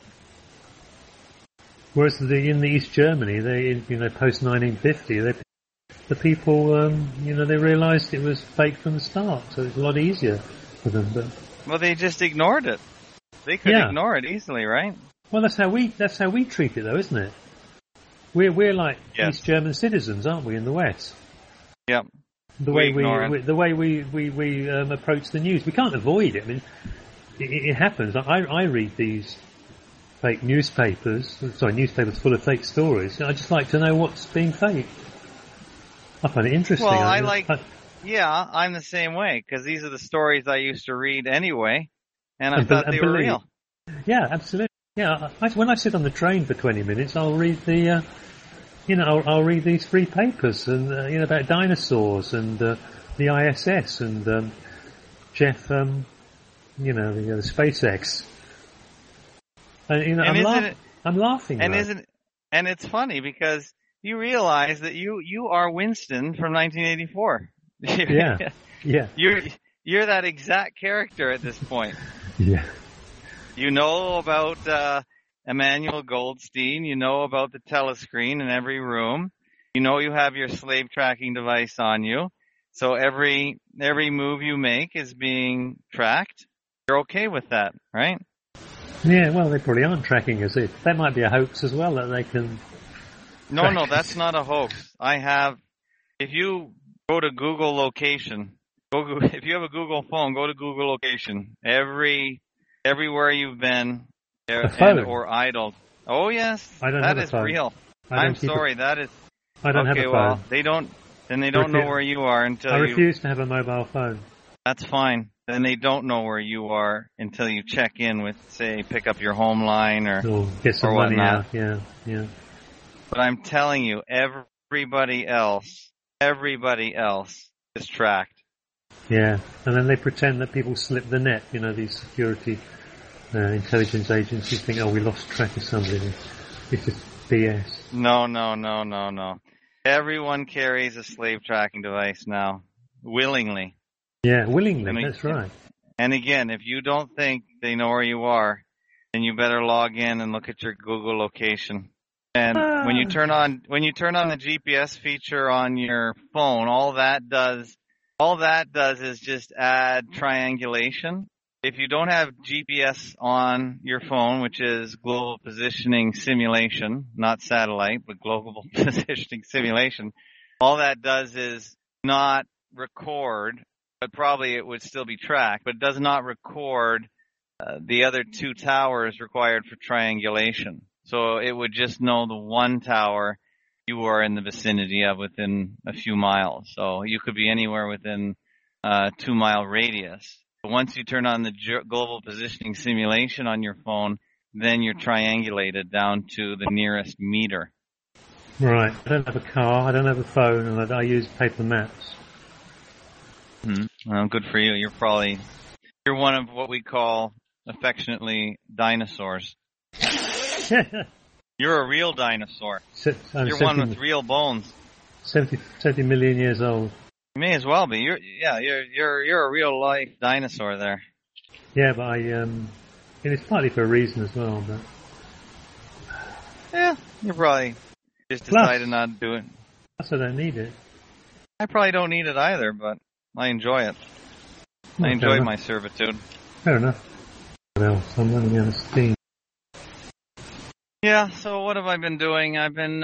Whereas in the East Germany, post 1950, the people, they realised it was fake from the start, so it's a lot easier for them. But well, they just ignored it. They could ignore it easily, right? Well, that's how we treat it, though, isn't it? We're like East German citizens, aren't we, in the West? Yep. The way we approach the news, we can't avoid it. I mean, it happens. I read these fake newspapers full of fake stories. I just like to know what's being faked. I find it interesting. Well, I'm the same way, because these are the stories I used to read anyway, and I thought they were real. Yeah, absolutely. Yeah, when I sit on the train for 20 minutes, I'll read I'll read these free papers and about dinosaurs and the ISS and Jeff, the SpaceX. And I'm laughing. And it's funny because you realize that you are Winston from 1984. Yeah. You're that exact character at this point. Yeah. You know about Emmanuel Goldstein. You know about the telescreen in every room. You know you have your slave tracking device on you. So every move you make is being tracked. You're okay with that, right? Yeah, well, they probably aren't tracking us. That might be a hoax as well, that they can... No, that's not a hoax. If you go to Google Location, if you have a Google phone, go to Google Location. Everywhere you've been, or idled. Oh yes, that is real. I'm sorry, that is. I don't have a phone. Well, they don't know where you are until I refuse to have a mobile phone. That's fine. Then they don't know where you are until you check in with, say, pick up your home line or get some money out. Yeah. But I'm telling you, everybody else is tracked. Yeah, and then they pretend that people slip the net. These security intelligence agencies think, we lost track of somebody. It's just BS. No. Everyone carries a slave tracking device now, willingly. Yeah, willingly, that's right. And again, if you don't think they know where you are, then you better log in and look at your Google location. And when you turn on the GPS feature on your phone, all that does is just add triangulation. If you don't have GPS on your phone, which is global positioning simulation, not satellite, but global positioning simulation, all that does is not record, but probably it would still be tracked, but it does not record the other two towers required for triangulation. So it would just know the one tower you are in the vicinity of within a few miles. So you could be anywhere within a 2-mile radius. But once you turn on the global positioning simulation on your phone, then you're triangulated down to the nearest meter. Right. I don't have a car, I don't have a phone, and I use paper maps. Well, good for you. You're one of what we call affectionately dinosaurs. You're a real dinosaur. You're one with real bones. 70 million years old. You may as well be. You're a real life dinosaur there. Yeah, but it's partly for a reason as well. But yeah, you probably just decided not to do it. Plus, I don't need it. I probably don't need it either, but I enjoy it. I enjoy my servitude. Fair enough. What else? I'm running out of steam. Yeah, so what have I been doing? I've been,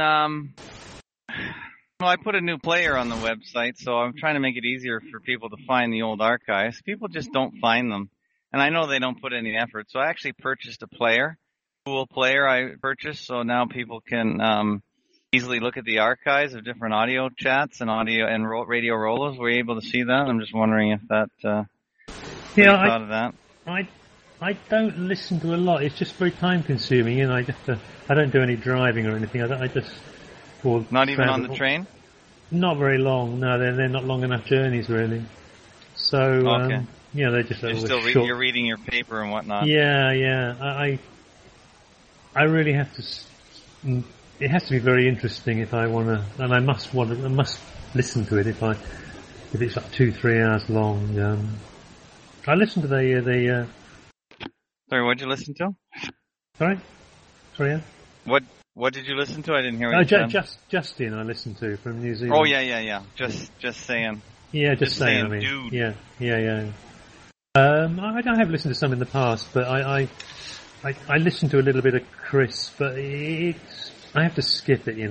I put a new player on the website, so I'm trying to make it easier for people to find the old archives. People just don't find them. And I know they don't put any effort, so I actually purchased a player. Cool player I purchased, so now people can easily look at the archives of different audio chats and audio and radio rollers. Were you able to see that? I'm just wondering if that, you thought of that. I don't listen to a lot. It's just very time consuming, I don't do any driving or anything. I just not even on the train. Not very long. No, they're not long enough journeys really. So okay. They're just short. You're reading your paper and whatnot. Yeah. I really have to. It has to be very interesting if I want to, and I must listen to it if it's like 2-3 hours long. I listened to the. Sorry, what did you listen to? Sorry, yeah. What did you listen to? I didn't hear what you said. Justin, I listened to from New Zealand. Oh yeah. Just saying. Yeah, just saying. I mean, dude. Yeah. I have listened to some in the past, but I listened to a little bit of Chris, but I have to skip it,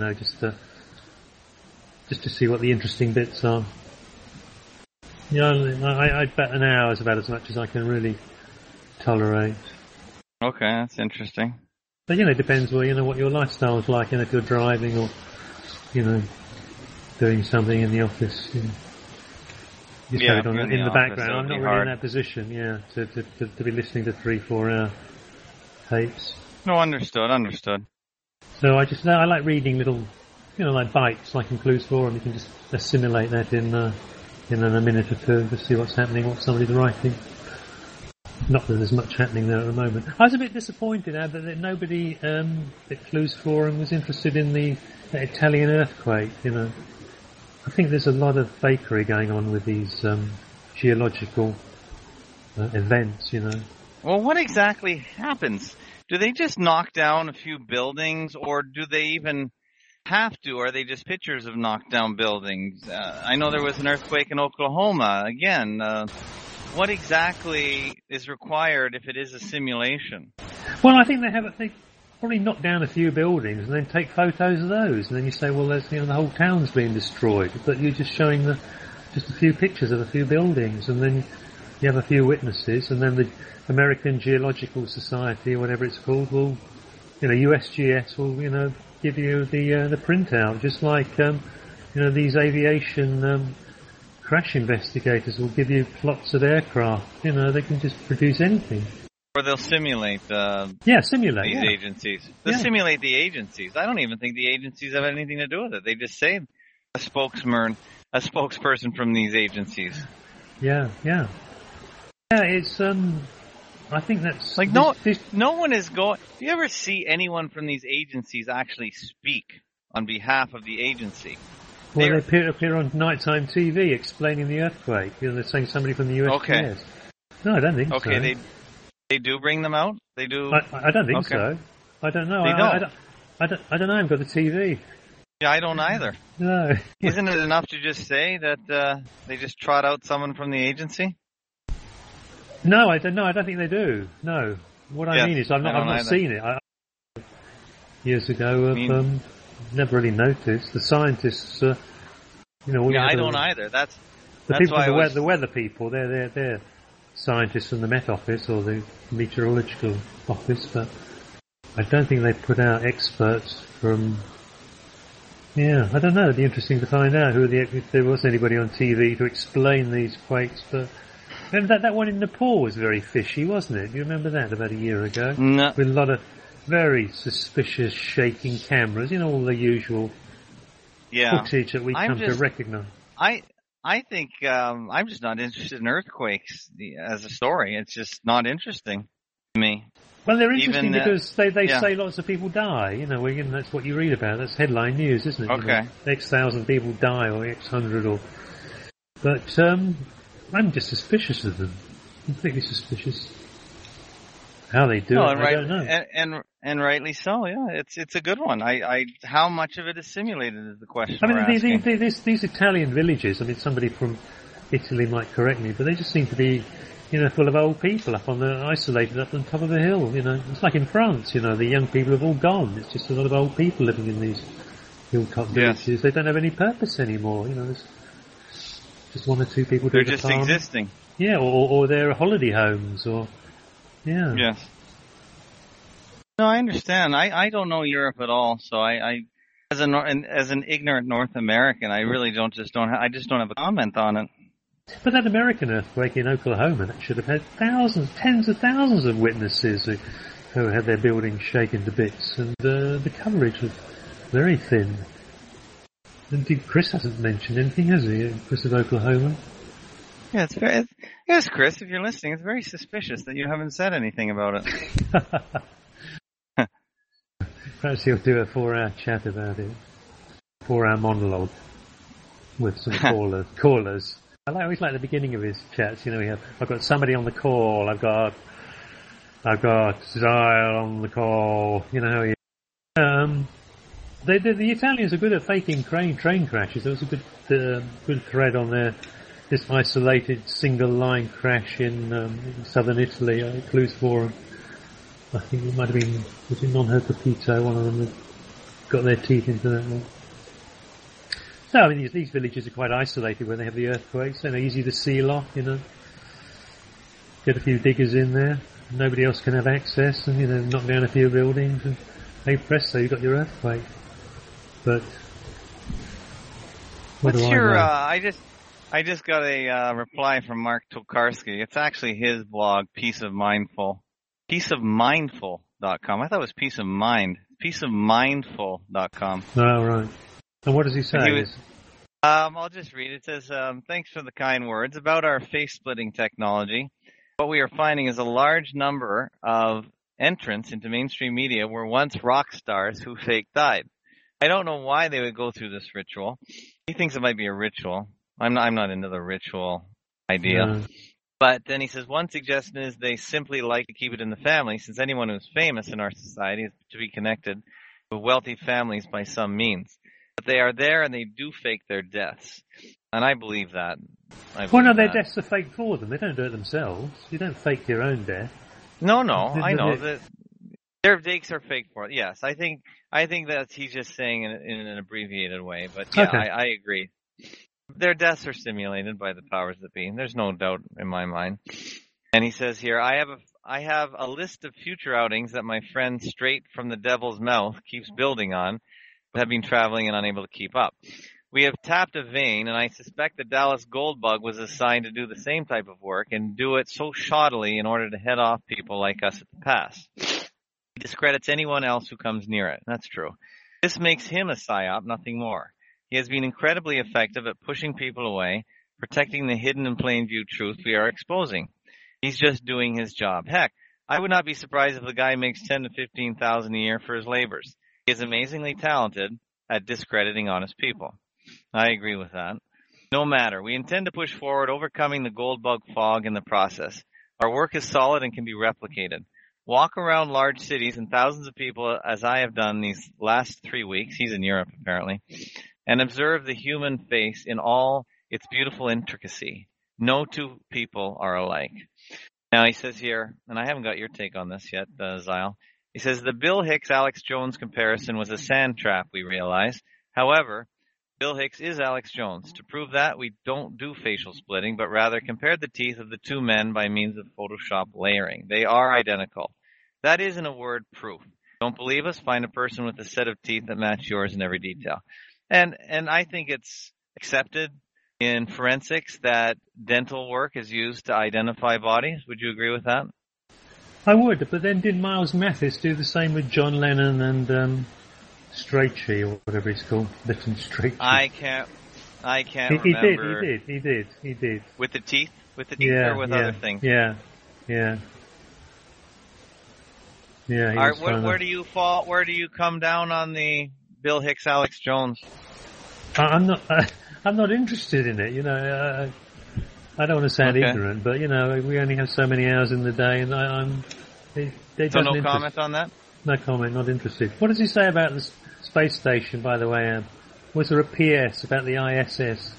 just to see what the interesting bits are. I bet an hour is about as much as I can really tolerate. Okay, that's interesting. But it depends what your lifestyle is like, if you're driving or doing something in the office. Just have it on in the background. I'm not really in that position, to be listening to 3-4 hour tapes. No, understood. So I like reading little, like bites, like in Clues Forum. You can just assimilate that in a minute or two to see what's happening, what somebody's writing. Not that there's much happening there at the moment. I was a bit disappointed that nobody at Clues Forum was interested in the Italian earthquake. I think there's a lot of fakery going on with these geological events. Well, what exactly happens? Do they just knock down a few buildings, or do they even have to? Or are they just pictures of knocked down buildings? I know there was an earthquake in Oklahoma. Again, what exactly is required if it is a simulation? Well, I think they probably knock down a few buildings and then take photos of those, and then you say, well, there's the whole town's been destroyed, but you're just showing just a few pictures of a few buildings, and then you have a few witnesses, and then the American Geological Society, or whatever it's called, will, USGS will, give you the printout, just like, these aviation crash investigators will give you plots of aircraft. They can just produce anything. Or they'll simulate. Simulate these agencies. They'll simulate the agencies. I don't even think the agencies have anything to do with it. They just say a spokesperson from these agencies. Yeah. It's I think that's like no one is going. Do you ever see anyone from these agencies actually speak on behalf of the agency? Well, they appear on nighttime TV explaining the earthquake. They're saying somebody from the USGS. Okay. No, I don't think so. Okay, they do bring them out? They do? I don't think so. I don't know. They don't? I don't know. I've got the TV. Yeah, I don't either. No. Isn't it enough to just say that they just trot out someone from the agency? No, I don't think they do. No. What I mean is I've not seen it. Years ago, never really noticed. The scientists, I don't either. That's people, why the weather people. They're scientists from the Met Office or the meteorological office, but I don't think they put out experts from. Yeah, I don't know. It'd be interesting to find out if there was anybody on TV to explain these quakes. But that one in Nepal was very fishy, wasn't it? Do you remember that about a year ago? No. With a lot of very suspicious shaking cameras, all the usual footage that we come to recognise. I think I'm just not interested in earthquakes as a story. It's just not interesting to me. Well, they're interesting because they say lots of people die. That's what you read about. That's headline news, isn't it? Okay. X thousand people die, or X hundred, But I'm just suspicious of them. Completely suspicious. How they do it, I don't know. And rightly so. Yeah, it's a good one. How much of it is simulated is the question. These Italian villages. Somebody from Italy might correct me, but they just seem to be. Full of old people isolated up on top of a hill. It's like in France. The young people have all gone. It's just a lot of old people living in these hilltop villages. Yes. They don't have any purpose anymore. There's just one or two people. They're just existing. Yeah, or they're holiday homes, or Yes. No, I understand. I don't know Europe at all, so I as an ignorant North American, I really just don't have a comment on it. But that American earthquake in Oklahoma, that should have had tens of thousands of witnesses who had their buildings shaken to bits, and the coverage was very thin. And Chris hasn't mentioned anything, has he? Chris of Oklahoma? Yeah, yes, Chris, if you're listening, it's very suspicious that you haven't said anything about it. Perhaps he'll do a 4-hour chat about it. 4-hour monologue with some callers. I always like the beginning of his chats. I've got somebody on the call. I've got Zyle on the call. How he. The Italians are good at faking train crashes. There was a good thread on there. This isolated single line crash in southern Italy. Clues Forum. I think it might have been Non Pepito. One of them that got their teeth into that one. No, these villages are quite isolated when they have the earthquakes. They're easy to seal off, Get a few diggers in there. Nobody else can have access, and, knock down a few buildings, and hey presto, you've got your earthquake. But what's your? I just got a reply from Mark Tokarski. It's actually his blog, peaceofmindful.com. I thought it was Peace of Mind. Peaceofmindful.com. Oh, right. And what does he say? I'll just read it. It says, thanks for the kind words about our face-splitting technology. What we are finding is a large number of entrants into mainstream media were once rock stars who fake died. I don't know why they would go through this ritual. He thinks it might be a ritual. I'm not into the ritual idea. No. But then he says, one suggestion is they simply like to keep it in the family, since anyone who's famous in our society is to be connected with wealthy families by some means. But they are there and they do fake their deaths. And I believe that. Their deaths are fake for them. They don't do it themselves. You don't fake your own death. No, I know that their dates are fake for it. Yes, I think that he's just saying in an abbreviated way. But yeah, okay. I agree. Their deaths are simulated by the powers that be. There's no doubt in my mind. And he says here, I have a list of future outings that my friend straight from the devil's mouth keeps building on, but have been traveling and unable to keep up. We have tapped a vein, and I suspect the Dallas Goldbug was assigned to do the same type of work and do it so shoddily in order to head off people like us at the pass. He discredits anyone else who comes near it. That's true. This makes him a psyop, nothing more. He has been incredibly effective at pushing people away, protecting the hidden and plain view truth we are exposing. He's just doing his job. Heck, I would not be surprised if the guy makes $10,000 to $15,000 a year for his labors. He is amazingly talented at discrediting honest people. I agree with that. No matter, we intend to push forward, overcoming the Goldbug fog in the process. Our work is solid and can be replicated. Walk around large cities and thousands of people, as I have done these last 3 weeks, he's in Europe apparently, and observe the human face in all its beautiful intricacy. No two people are alike. Now he says here, and I haven't got your take on this yet, Zyle. He says the Bill Hicks-Alex Jones comparison was a sand trap, we realize. However, Bill Hicks is Alex Jones. To prove that, we don't do facial splitting, but rather compared the teeth of the two men by means of Photoshop layering. They are identical. That is, in a word, proof. Don't believe us? Find a person with a set of teeth that match yours in every detail. And I think it's accepted in forensics that dental work is used to identify bodies. Would you agree with that? I would, but then did Miles Mathis do the same with John Lennon and Strachey, or whatever he's called? Lytton Strachey. I can't remember. He did. With the teeth? With the teeth or with other things? Yeah. Where do you fall? Where do you come down on the Bill Hicks, Alex Jones? I'm not interested in it. I don't want to sound ignorant, but we only have so many hours in the day, and So no comment on that? No comment. Not interested. What does he say about the space station? By the way, was there a PS about the ISS?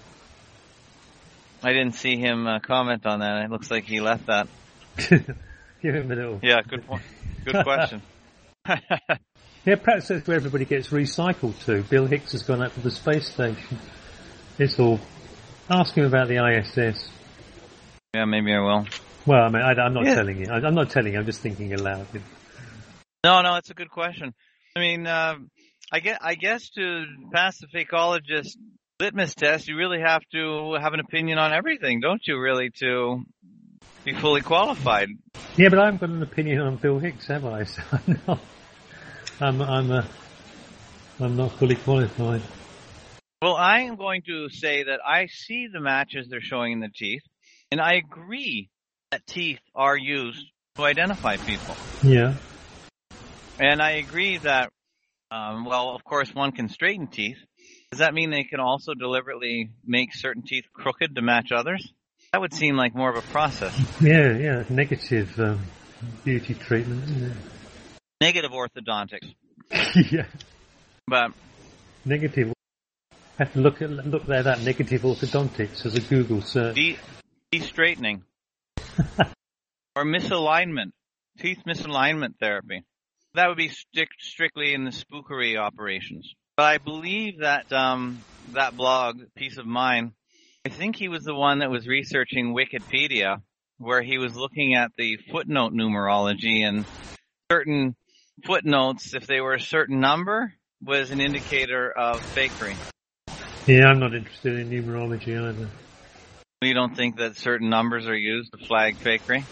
I didn't see him comment on that. It looks like he left that. Give him a little. Yeah, good point. Good question. Yeah, perhaps that's where everybody gets recycled to. Bill Hicks has gone up to the space station. It's all. Ask him about the ISS. Yeah, maybe I will. Well, I mean, I'm not telling you. I'm not telling you. I'm just thinking aloud. No, it's a good question. I mean, I guess to pass the fakeologist litmus test, you really have to have an opinion on everything, don't you? Really, to be fully qualified. Yeah, but I haven't got an opinion on Bill Hicks, have I? So I'm not fully qualified. Well, I am going to say that I see the matches they're showing in the teeth, and I agree that teeth are used to identify people. Yeah. And I agree that, of course, one can straighten teeth. Does that mean they can also deliberately make certain teeth crooked to match others? That would seem like more of a process. Yeah, negative beauty treatment, isn't it? Negative orthodontics. Yeah. But negative. I have to look that up. Negative orthodontics as a Google search. De-straightening. Or misalignment. Teeth misalignment therapy. That would be strictly in the spookery operations. But I believe that that blog, Peace of Mind, I think he was the one that was researching Wikipedia, where he was looking at the footnote numerology, and certain footnotes, if they were a certain number, was an indicator of fakery. Yeah, I'm not interested in numerology either. You don't think that certain numbers are used to flag fakery?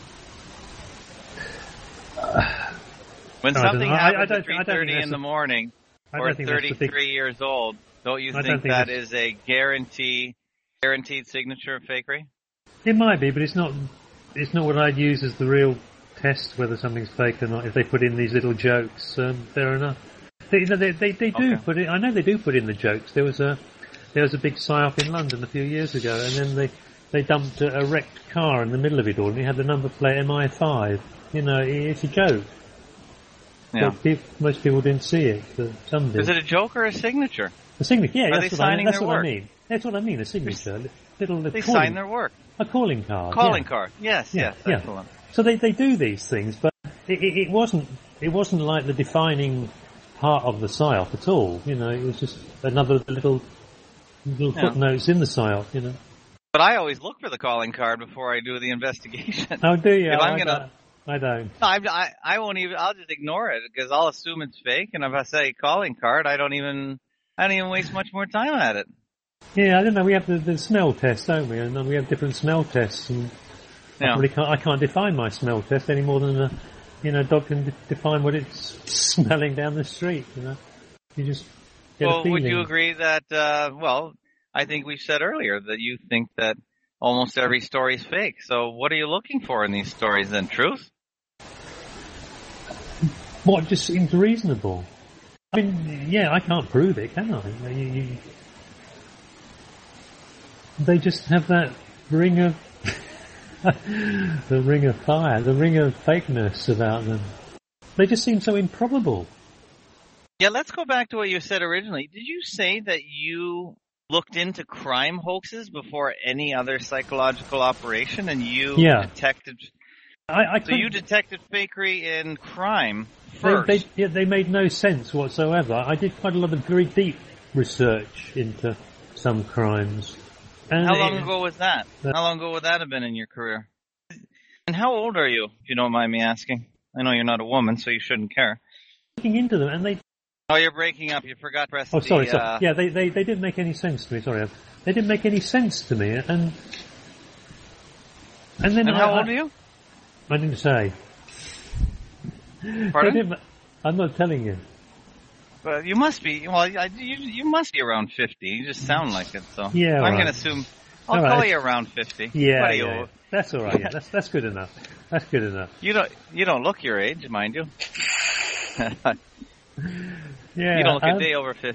When something happens at 3:30 in the morning, or 33 years old, don't you think that is a guaranteed signature of fakery? It might be, but it's not what I'd use as the real test whether something's fake or not. If they put in these little jokes, fair enough. They do put it. I know they do put in the jokes. There was a big psyop in London a few years ago, and then they dumped a wrecked car in the middle of it all, and it had the number plate MI5. It's a joke. Yeah. Most people didn't see it, but some did. Is it a joke or a signature? A signature, yeah. Are they signing their work? I mean. That's what I mean, a signature. They sign their work. A calling card. Calling card. Yes, excellent. So they do these things, but it wasn't like the defining part of the psyop at all. It was just another little little footnotes in the psyop, you know. But I always look for the calling card before I do the investigation. Oh, do you? I don't. I won't even. I'll just ignore it because I'll assume it's fake. And if I say calling card, I don't even waste much more time at it. Yeah, I don't know. We have the smell test, don't we? And we have different smell tests, and I can't define my smell test any more than a dog can define what it's smelling down the street. You know, you just get a feeling. Would you agree that? I think we said earlier that you think that almost every story is fake. So what are you looking for in these stories then? Truth? What just seems reasonable? I mean, yeah, I can't prove it, can I? They just have that ring of the ring of fire, the ring of fakeness about them. They just seem so improbable. Yeah, let's go back to what you said originally. Did you say that you looked into crime hoaxes before any other psychological operation, and you detected? You detected fakery in crime first. They made no sense whatsoever. I did quite a lot of very deep research into some crimes. And how long ago was that? How long ago would that have been in your career? And how old are you, if you don't mind me asking? I know you're not a woman, so you shouldn't care. Looking into them, and they... Oh, you're breaking up. You forgot to press the... Oh, sorry. Yeah, they didn't make any sense to me. Sorry. They didn't make any sense to me, and then... And how old are you? I didn't say. Pardon? I'm not telling you. But you must be. Well, you must be around 50. You just sound like it. So yeah, I'm going to assume. I'll call you around 50. Yeah, that's all right. Yeah, that's good enough. That's good enough. You don't look your age, mind you. Yeah, you don't look a day over 50.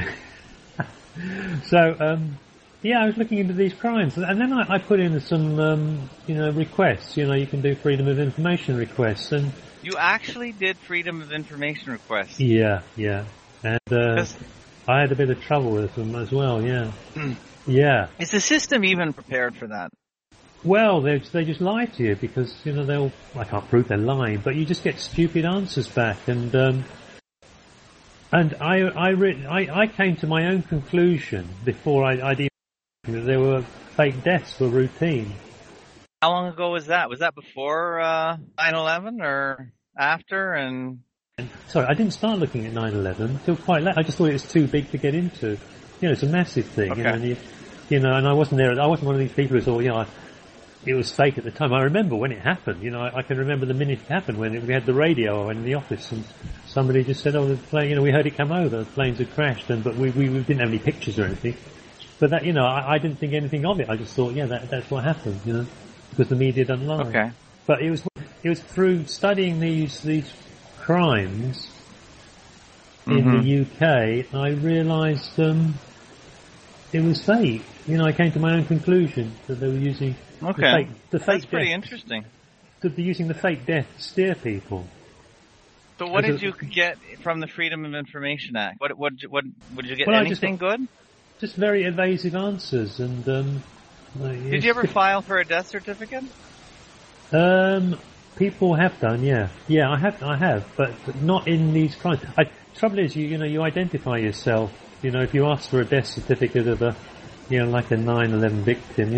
So, I was looking into these crimes, and then I put in some, requests. You can do freedom of information requests, and you actually did freedom of information requests. Yeah, and I had a bit of trouble with them as well. Yeah, yeah. Is the system even prepared for that? Well, they just lie to you because I can't prove they're lying, but you just get stupid answers back, and I came to my own conclusion before I'd even that there were fake deaths were routine. How long ago was that? Was that before 9/11 or after? And sorry, I didn't start looking at 9/11 until quite late. I just thought it was too big to get into. It's a massive thing. Okay. And I wasn't there. I wasn't one of these people who thought, it was fake at the time. I remember when it happened. I can remember the minute it happened when we had the radio in the office and somebody just said, the plane, we heard it come over. The planes had crashed, but we didn't have any pictures or anything. But that, I didn't think anything of it. I just thought, that's what happened, because the media doesn't lie. Okay. But it was through studying these crimes in the UK, I realised it was fake. I came to my own conclusion that they were using the fake That's pretty death, interesting. That they're using the fake death to steer people. So what did you get from the Freedom of Information Act? What did you get? Anything good? Just very evasive answers, and did you ever file for a death certificate? People have done, yeah, I have, but not in these crimes. Trouble is, you identify yourself. If you ask for a death certificate of like a 9/11 victim,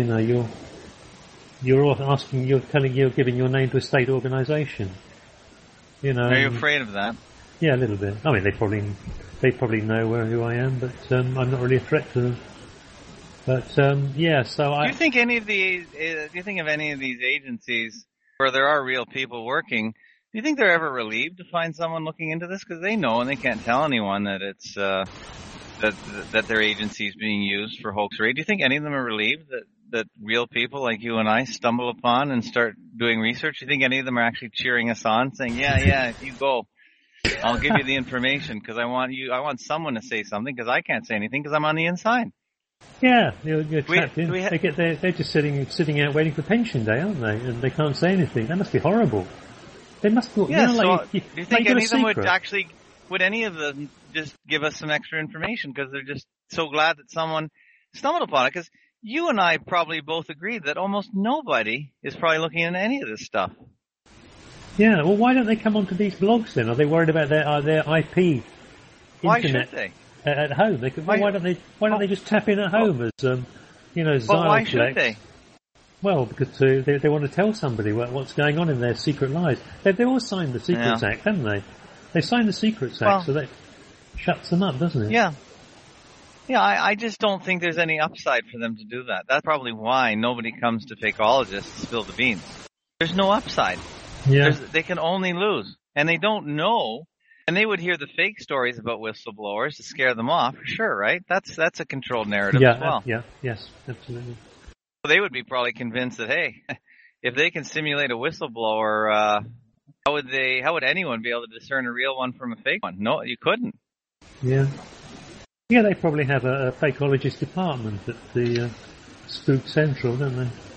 you're giving your name to a state organisation. Are you afraid of that? Yeah, a little bit. I mean, they probably know who I am, but I'm not really a threat to them. But so Do you think of any of these agencies where there are real people working? Do you think they're ever relieved to find someone looking into this? Because they know and they can't tell anyone that it's that their agency is being used for hoaxery. Do you think any of them are relieved that real people like you and I stumble upon and start doing research? Do you think any of them are actually cheering us on, saying, "Yeah, if you go, I'll give you the information because I want someone to say something because I can't say anything because I'm on the inside." Yeah, you're trapped in. They're just sitting out waiting for pension day, aren't they? And they can't say anything. That must be horrible. They must. Do you think any of them would any of them just give us some extra information because they're just so glad that someone stumbled upon it? Because you and I probably both agree that almost nobody is probably looking into any of this stuff. Yeah, well, why don't they come onto these blogs then? Are they worried about their IP? Why should they? at home. They could. Why don't they just tap in at home as Xyloflex? But why should they? Well, because they want to tell somebody what's going on in their secret lives. They all signed the Secrets Act, haven't they? They signed the Secrets Act, so that shuts them up, doesn't it? Yeah. Yeah, I just don't think there's any upside for them to do that. That's probably why nobody comes to Fakeologists to spill the beans. There's no upside. Yeah. They can only lose. And they don't know. And they would hear the fake stories about whistleblowers to scare them off. Sure, right? That's a controlled narrative as well. Yes, absolutely. They would be probably convinced that, hey, if they can simulate a whistleblower, how would anyone be able to discern a real one from a fake one? No, you couldn't. Yeah. Yeah, they probably have a fakeologist department at the Spook Central, don't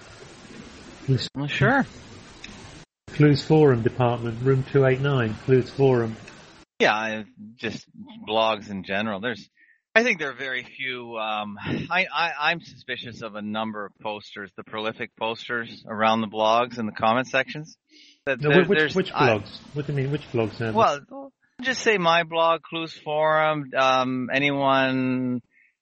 they? Well, sure. Clues Forum department, room 289, Clues Forum. Yeah, just blogs in general. I think there are very few. I'm suspicious of a number of posters, the prolific posters around the blogs and the comment sections. Which blogs? What do you mean? Which blogs? Well, just say my blog, Clues Forum. Anyone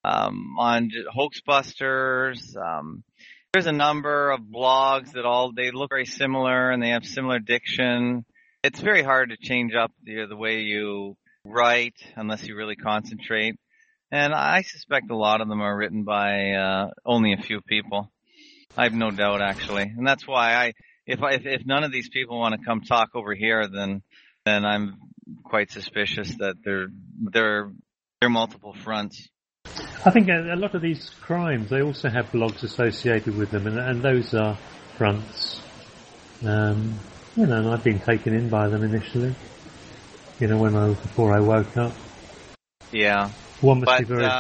on Hoaxbusters. There's a number of blogs that they look very similar and they have similar diction. It's very hard to change up the way you write unless you really concentrate. And I suspect a lot of them are written by only a few people. I have no doubt, actually. And that's why if none of these people want to come talk over here, then I'm quite suspicious that there are multiple fronts. I think a lot of these crimes, they also have blogs associated with them, and those are fronts. And I've been taken in by them initially. Before I woke up. Yeah. One must be very.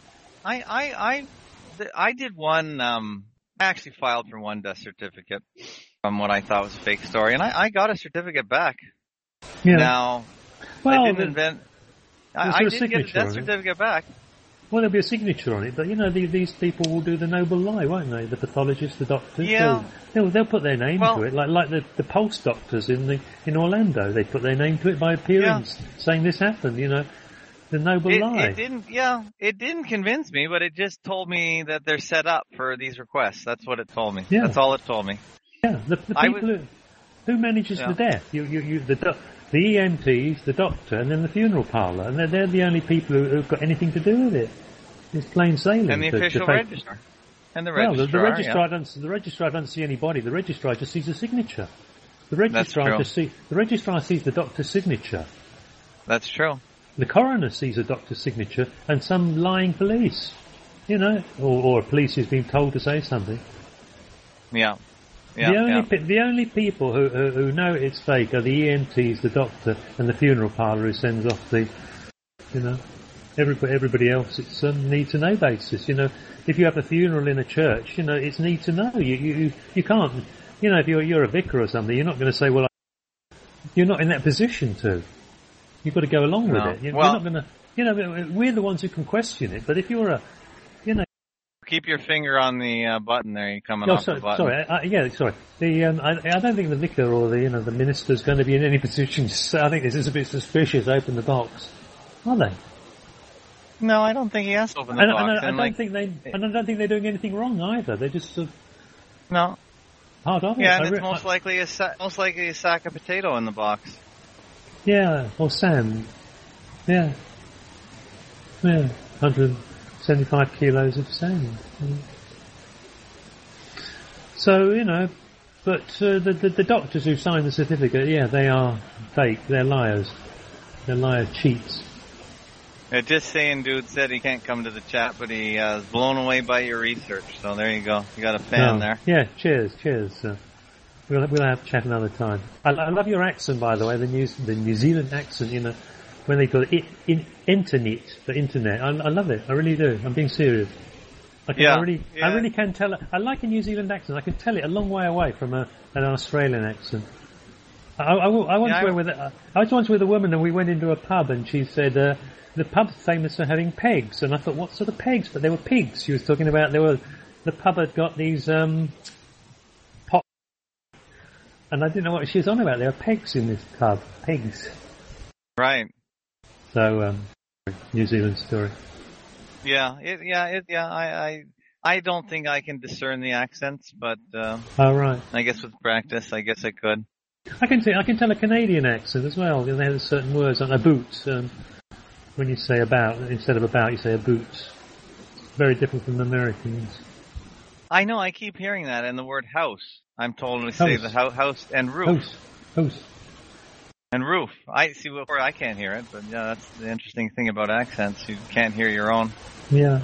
I did one. I actually filed for one death certificate from what I thought was a fake story, and I got a certificate back. Yeah. Now, well, I didn't invent. I did get the death certificate back. Well, there'll be a signature on it, but these people will do the noble lie, won't they? The pathologists, the doctors. Yeah. They'll put their name to it, like the pulse doctors in Orlando. They put their name to it by appearing, saying this happened. The noble lie. It didn't convince me, but it just told me that they're set up for these requests. That's what it told me. Yeah. That's all it told me. Yeah, the people who manages the death. The EMTs, the doctor, and then the funeral parlour, and they're the only people who've got anything to do with it. It's plain sailing. And the official registrar. And the registrar. Well, the registrar doesn't see anybody. The registrar just sees a signature. The registrar sees the doctor's signature. That's true. The coroner sees a doctor's signature and some lying police, or a police who's been told to say something. Yeah. The only people who know it's fake are the EMTs, the doctor, and the funeral parlour who sends off the, everybody else. It's need to know basis. If you have a funeral in a church, it's need to know. You can't, if you're a vicar or something, you're not going to say, well, you're not in that position to. You've got to go along with it. You're not going to, we're the ones who can question it. But if you're keep your finger on the button there. You're coming off the button. Sorry. I don't think the vicar or the minister is going to be in any position to say, I think this is a bit suspicious. Open the box, are they? No, I don't think he has to open the box. I don't think they're doing anything wrong either. They're just no hard on it. Yeah, and it's most likely a sack of potato in the box. Yeah, or sand. Yeah, 175 kilos of sand. So, but the doctors who signed the certificate, they are fake. They're liars. They're liar cheats. Just saying, dude said he can't come to the chat, but he is blown away by your research. So there you go. You got a fan there. Yeah, cheers. We'll have a chat another time. I love your accent, by the way, the New Zealand accent, when they call it internet, the internet. I love it. I really do. I'm being serious. I really can tell it. I like a New Zealand accent. I can tell it a long way away from an Australian accent. I was once with a woman and we went into a pub and she said, the pub's famous for having pegs. And I thought, what sort of pegs? But they were pigs. She was talking about the pub had got these, pot. And I didn't know what she was on about. There were pegs in this pub. Pegs. Right. So, New Zealand story. I don't think I can discern the accents, but right. I guess with practice, I guess I could. I can tell a Canadian accent as well. They have certain words, like a boot. When you say about, instead of about, you say a boot. Very different from the Americans. I know, I keep hearing that, and the word house. I'm told we say the house and roof. House. And roof. I see. Before I can't hear it, but yeah, that's the interesting thing about accents. You can't hear your own. Yeah.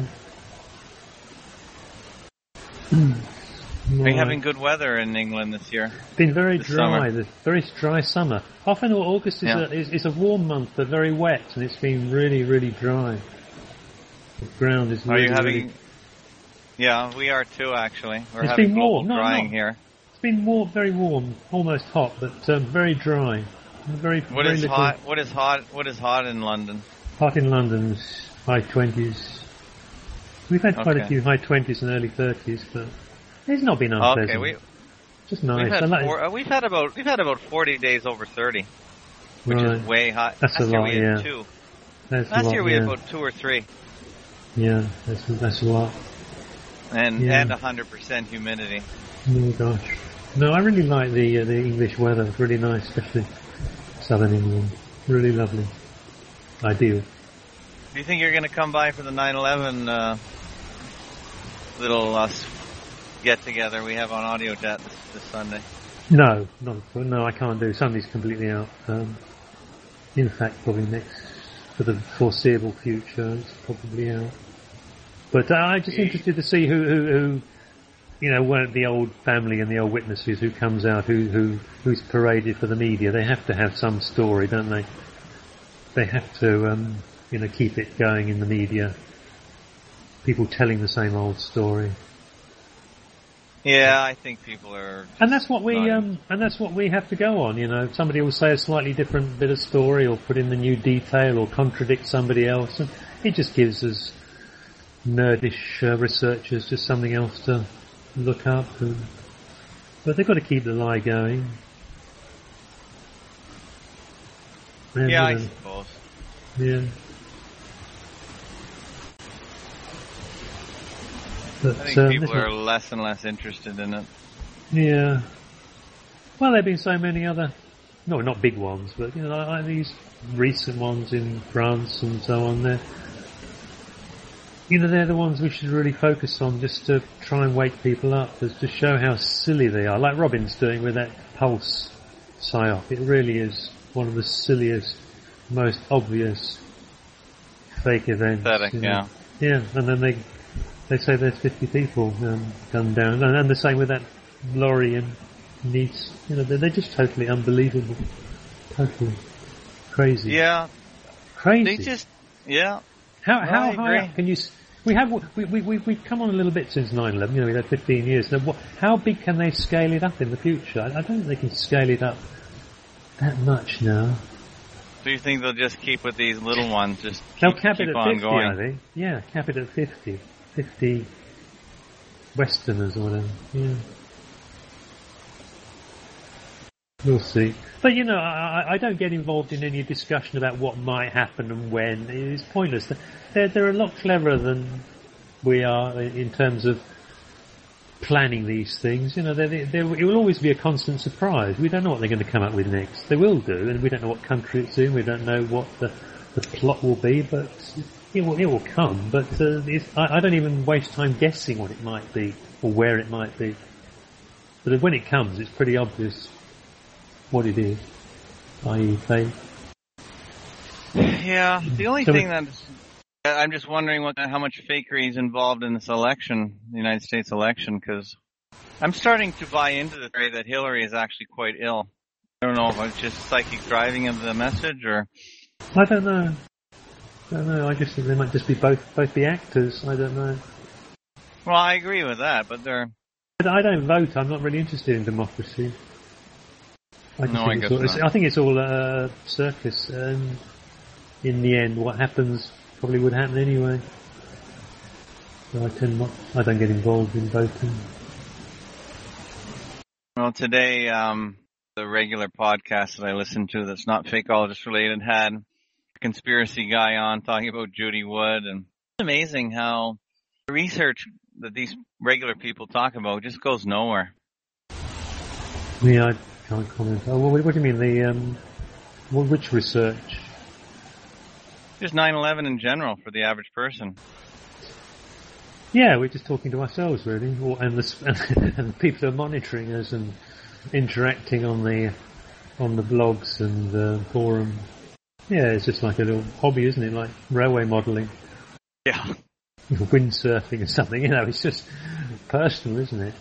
Are you having good weather in England this year? It's been very dry. Very dry summer. Often August is a warm month, but very wet, and it's been really, really dry. The ground is. Are you having? Really... Yeah, we are too. Actually, we're having global drying here. It's been warm, very warm, almost hot, but very dry. What is hot? What is hot in London? Hot in London's high 20s. We've had quite a few high 20s and early 30s, but it's not been unpleasant. Okay, just nice. We've had about 40 days over 30, which is way hot. That's a lot. Had 2. Last year we had about 2 or 3. Yeah, that's a lot. And 100% humidity. Oh gosh. No, I really like the English weather. It's really nice, especially southern England. Really lovely. Ideal. Do you think you're going to come by for the 9/11 little get-together we have on AudioJet this Sunday? No, I can't do. Sunday's completely out. In fact, probably for the foreseeable future, it's probably out. But I'm just interested to see who weren't the old family and the old witnesses who comes out, who's paraded for the media. They have to have some story, don't they? They have to, keep it going in the media. People telling the same old story. Yeah, I think people are. And that's what we have to go on. Somebody will say a slightly different bit of story, or put in the new detail, or contradict somebody else, and it just gives us nerdish researchers just something else to look up. But they've got to keep the lie going. And, I suppose. Yeah. But, I think people are less and less interested in it. Yeah. Well, there have been so many other, not big ones, but these recent ones in France and so on. They're the ones we should really focus on, just to try and wake people up, just to show how silly they are. Like Robin's doing with that Pulse psyop. It really is one of the silliest, most obvious fake events. Pathetic, yeah. Yeah, and then they say there's 50 people gunned down, and the same with that lorry in Nice. They're just totally unbelievable, totally crazy. Yeah, crazy. They just, yeah. How high up can you? We've come on a little bit since 9/11. We've had 15 years. Now, how big can they scale it up in the future? I don't think they can scale it up that much now. Do you think they'll just keep with these little ones? They'll cap it at 50, going? I think. Yeah, cap it at 50. 50 Westerners or whatever. Yeah. We'll see. But, I don't get involved in any discussion about what might happen and when. It's pointless. They're a lot cleverer than we are in terms of planning these things. It will always be a constant surprise. We don't know what they're going to come up with next. They will do, and we don't know what country it's in. We don't know what the plot will be, but it will come. But I don't even waste time guessing what it might be or where it might be. But when it comes, it's pretty obvious what it is, i.e. fake. Yeah, the only thing I'm just wondering how much fakery is involved in this election, the United States election, because I'm starting to buy into the theory that Hillary is actually quite ill. I don't know if it's just psychic driving of the message, or... I don't know. I just think they might just be both be actors. I don't know. Well, I agree with that, but I don't vote. I'm not really interested in democracy. I think it's all a circus, and in the end, what happens probably would happen anyway. So I don't get involved in voting. Well, today, the regular podcast that I listen to that's not Fakeologist related had a conspiracy guy on talking about Judy Wood, and it's amazing how the research that these regular people talk about just goes nowhere. Yeah, I can't comment. Oh, what do you mean? Which research? Just 9/11 in general for the average person. Yeah, we're just talking to ourselves, really, and the people who are monitoring us and interacting on the blogs and the forum. Yeah, it's just like a little hobby, isn't it? Like railway modelling. Yeah. Windsurfing or something, it's just personal, isn't it?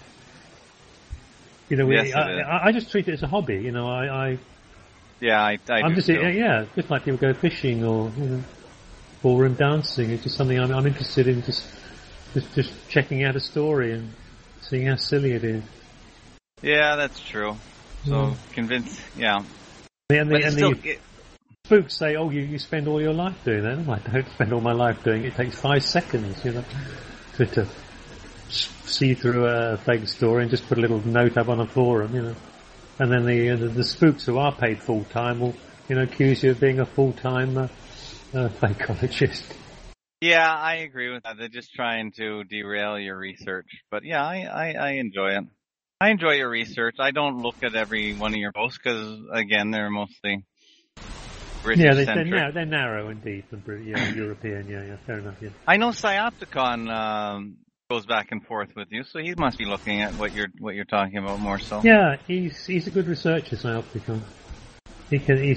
Yes, I just treat it as a hobby, I I'm just, just like people go fishing or, ballroom dancing. It's just something I'm interested in, just checking out a story and seeing how silly it is. Yeah, that's true. So convinced, yeah. The spooks say, "Oh, you spend all your life doing that." I don't spend all my life doing it. It takes 5 seconds, to see through a fake story and just put a little note up on a forum, And then the spooks who are paid full time will, accuse you of being a full time fakeologist. Yeah, I agree with that. They're just trying to derail your research. But yeah, I enjoy it. I enjoy your research. I don't look at every one of your posts because, again, they're mostly British-centric. Yeah, they're narrow indeed. European, yeah, fair enough, yeah. I know Psyopticon goes back and forth with you, so he must be looking at what you're talking about more so. Yeah, he's a good researcher, Psyopticon. He can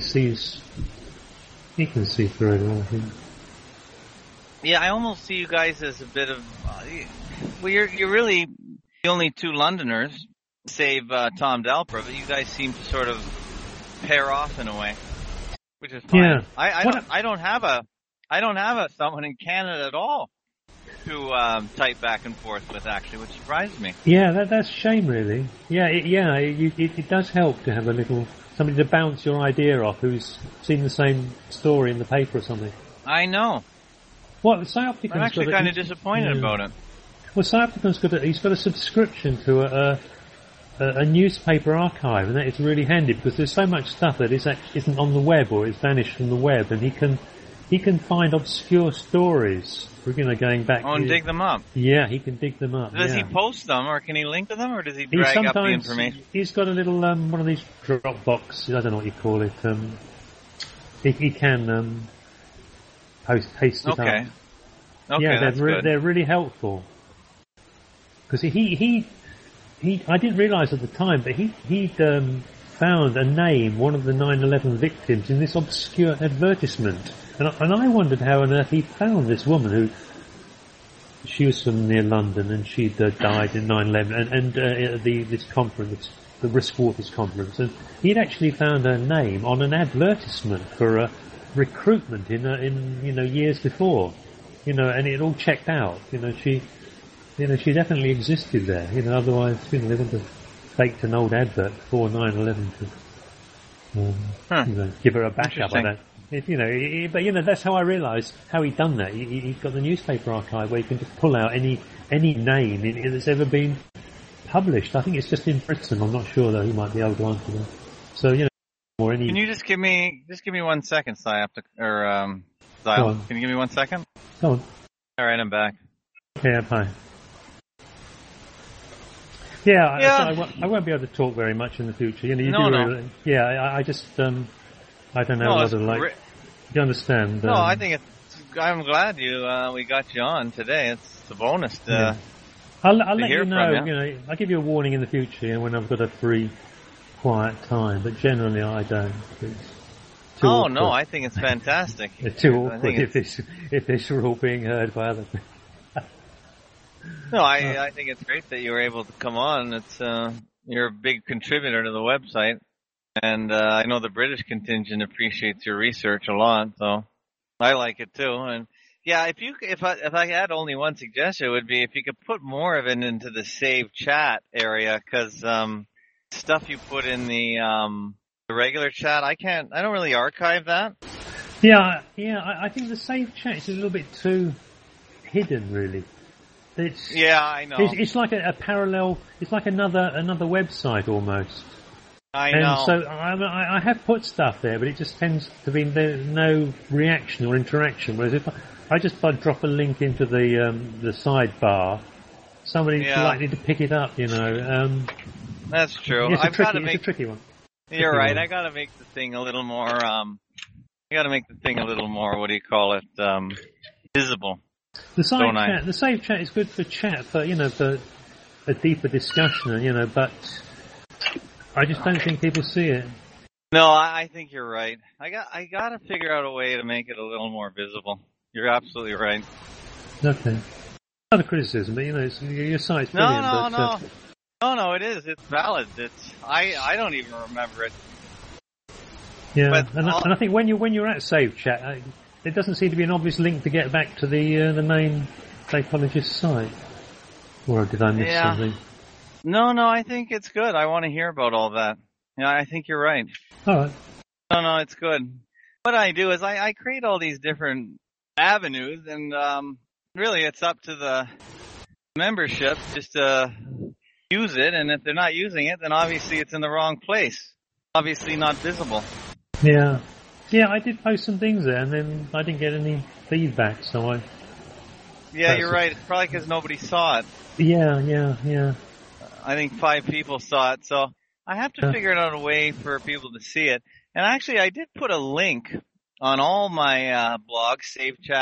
see through it all, I think. Yeah, I almost see you guys as a bit of... you're really the only two Londoners, save Tom Delper, but you guys seem to sort of pair off in a way, which is fine. Yeah. I don't have someone in Canada at all to type back and forth with, actually, which surprised me. Yeah, that's a shame, really. Yeah, it does help to have somebody to bounce your idea off who's seen the same story in the paper or something. I know. Well, Psyopticon's I'm actually kind of disappointed about it. Well, Psyopticon's got a subscription to a newspaper archive, and that is really handy because there's so much stuff that isn't on the web or is vanished from the web, and he can find obscure stories. Going back. Oh, and dig them up. Yeah, he can dig them up. Does he post them, or can he link to them, or does he drag up the information? He's got a little one of these drop boxes. I don't know what you call it. He can paste it up. Okay, yeah, that's good. They're really helpful because I didn't realise at the time, but he'd found a name, one of the 9/11 victims, in this obscure advertisement. And I wondered how on earth he found this woman she was from near London and she'd died in 9/11 and this conference, the Risk Waters conference, and he'd actually found her name on an advertisement for a recruitment in years before, and it all checked out. She definitely existed there. Otherwise, they wouldn't have faked an old advert before 9/11 to give her a backup on that. But that's how I realised how he'd done that. He's got the newspaper archive where you can just pull out any name that's ever been published. I think it's just in Britain. I'm not sure though. He might be able to answer that. So or any. Can you just give me 1 second, Xyle? Can you give me 1 second? Go on. All right, I'm back. Yeah, hi. Yeah. So I won't be able to talk very much in the future. No. I just. I don't know what to like. You understand? No, I think I'm glad we got you on today. It's a bonus to. I'll let you know. You. I'll give you a warning in the future when I've got a free, quiet time. But generally, I don't. Oh no, I think it's fantastic. It's too awkward if this are all being heard by other people. No, I think it's great that you were able to come on. It's you're a big contributor to the website. And I know the British contingent appreciates your research a lot, so I like it too. And yeah, if I had only one suggestion, it would be if you could put more of it into the save chat area, because stuff you put in the regular chat, I don't really archive that. Yeah. I think the save chat is a little bit too hidden, really. I know. It's like a parallel. It's like another website almost. I know. And so I have put stuff there, but it just tends to be no reaction or interaction. Whereas if I just drop a link into the sidebar, somebody's likely to pick it up. That's true. It's a tricky one. You're right. I got to make the thing a little more. What do you call it? Visible. The save chat is good for chat, for a deeper discussion, but I just don't think people see it. No, I think you're right. I got to figure out a way to make it a little more visible. You're absolutely right. Okay. Not a criticism, but your site's brilliant. No, it is. It's valid. I don't even remember it. Yeah, and I think when you're at Save Chat, there doesn't seem to be an obvious link to get back to the main Fakeologist site. Or did I miss something? No, I think it's good. I want to hear about all that. Yeah, I think you're right. All right. No, it's good. What I do is I create all these different avenues, and really it's up to the membership just to use it, and if they're not using it, then obviously it's in the wrong place. Obviously not visible. Yeah, I did post some things there, and then I didn't get any feedback, so I... Yeah, you're right. It's probably because nobody saw it. Yeah. I think 5 people saw it, so I have to figure out a way for people to see it. And actually, I did put a link on all my blogs,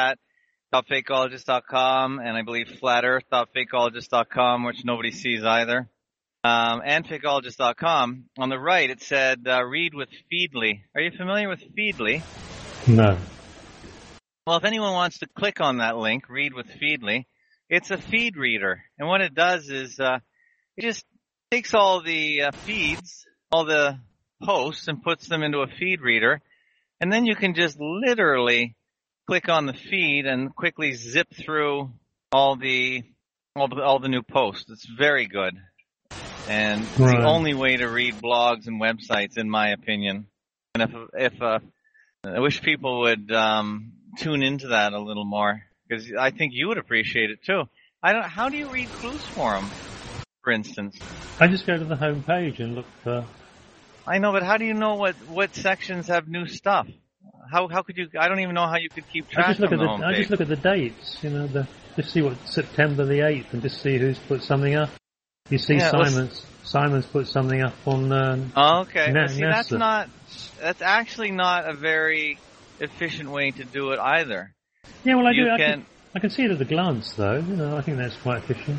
SaveChat.fakeologist.com, and I believe FlatEarth.fakeologist.com, which nobody sees either, and Fakeologist.com. On the right, it said, read with Feedly. Are you familiar with Feedly? No. Well, if anyone wants to click on that link, read with Feedly, it's a feed reader. And what it does is it just takes all the feeds, all the posts, and puts them into a feed reader. And then you can just literally click on the feed and quickly zip through all the new posts. It's very good. And it's the only way to read blogs and websites, in my opinion. And if I wish people would tune into that a little more, because I think you would appreciate it too. How do you read Clues Forum, for instance? I just go to the home page and look for... I know, but how do you know what sections have new stuff? How could you? I don't even know how you could keep track of the home page. I just look at the dates, just see what September the 8th, and just see who's put something up. You see Simon's put something up on okay. NASA. That's actually not a very efficient way to do it either. Yeah, well, I can see it at a glance, though. I think that's quite efficient.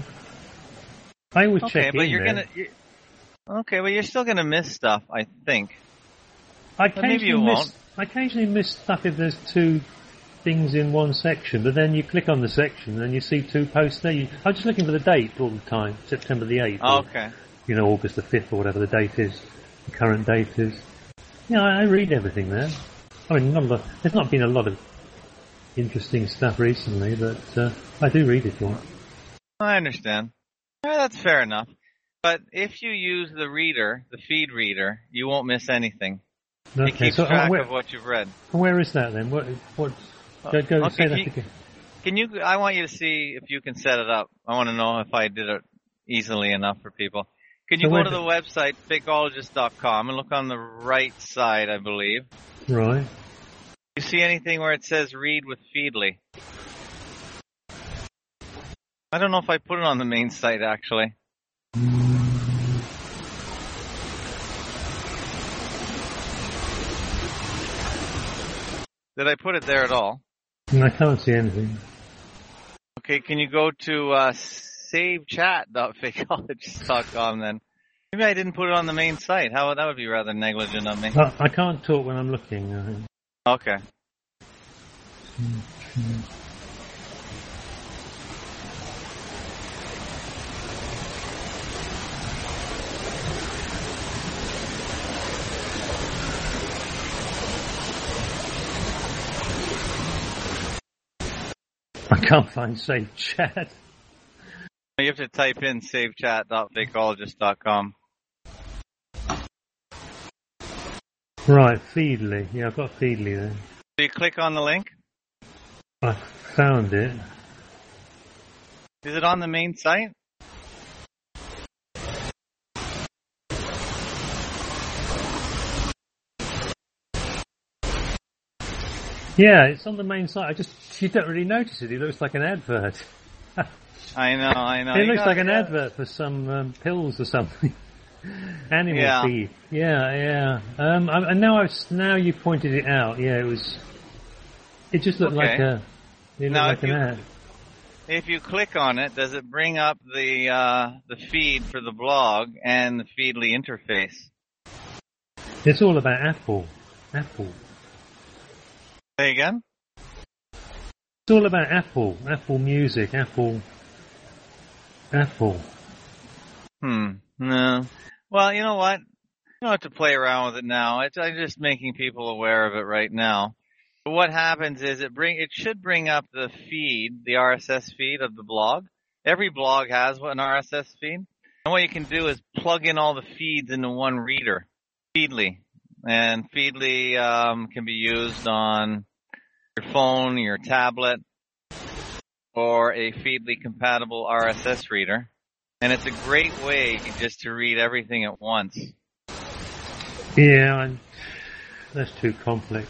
I always check in there. Okay, well, you're still going to miss stuff, I think. Maybe you won't. I occasionally miss stuff if there's 2 things in one section, but then you click on the section and you see 2 posts there. I'm just looking for the date all the time, September the 8th. Okay. Or, August the 5th or whatever the date is, the current date is. Yeah, I read everything there. I mean, there's not been a lot of interesting stuff recently, but I do read it all. I understand. Yeah, that's fair enough. But if you use the reader, the feed reader, you won't miss anything. Okay, it keeps track of what you've read. Where is that then? Go say that again. Can you? I want you to see if you can set it up. I want to know if I did it easily enough for people. Can you go to the website, Fakeologist.com, and look on the right side, I believe. Right. You see anything where it says read with Feedly? I don't know if I put it on the main site, actually. Did I put it there at all? I can't see anything. Okay, can you go to savechat.fakeologist.com then? Maybe I didn't put it on the main site. That would be rather negligent of me. I can't talk when I'm looking. Okay. I can't find Save Chat. You have to type in savechat.fakeologist.com. Right, Feedly. Yeah, I've got Feedly there. So you click on the link? I found it. Is it on the main site? Yeah, it's on the main site. You don't really notice it. It looks like an advert. I know. It looks like an advert for some pills or something. Animal feed. Yeah. And now you pointed it out. Yeah, it just looked like an ad. If you click on it, does it bring up the feed for the blog and the Feedly interface? It's all about Apple. Say again? It's all about Apple Music, Apple. No. Well, you know what? You don't have to play around with it now. I'm just making people aware of it right now. But what happens is it should bring up the feed, the RSS feed of the blog. Every blog has an RSS feed. And what you can do is plug in all the feeds into one reader, Feedly. And Feedly can be used on your phone, your tablet, or a Feedly compatible RSS reader. And it's a great way just to read everything at once. Yeah, that's too complex.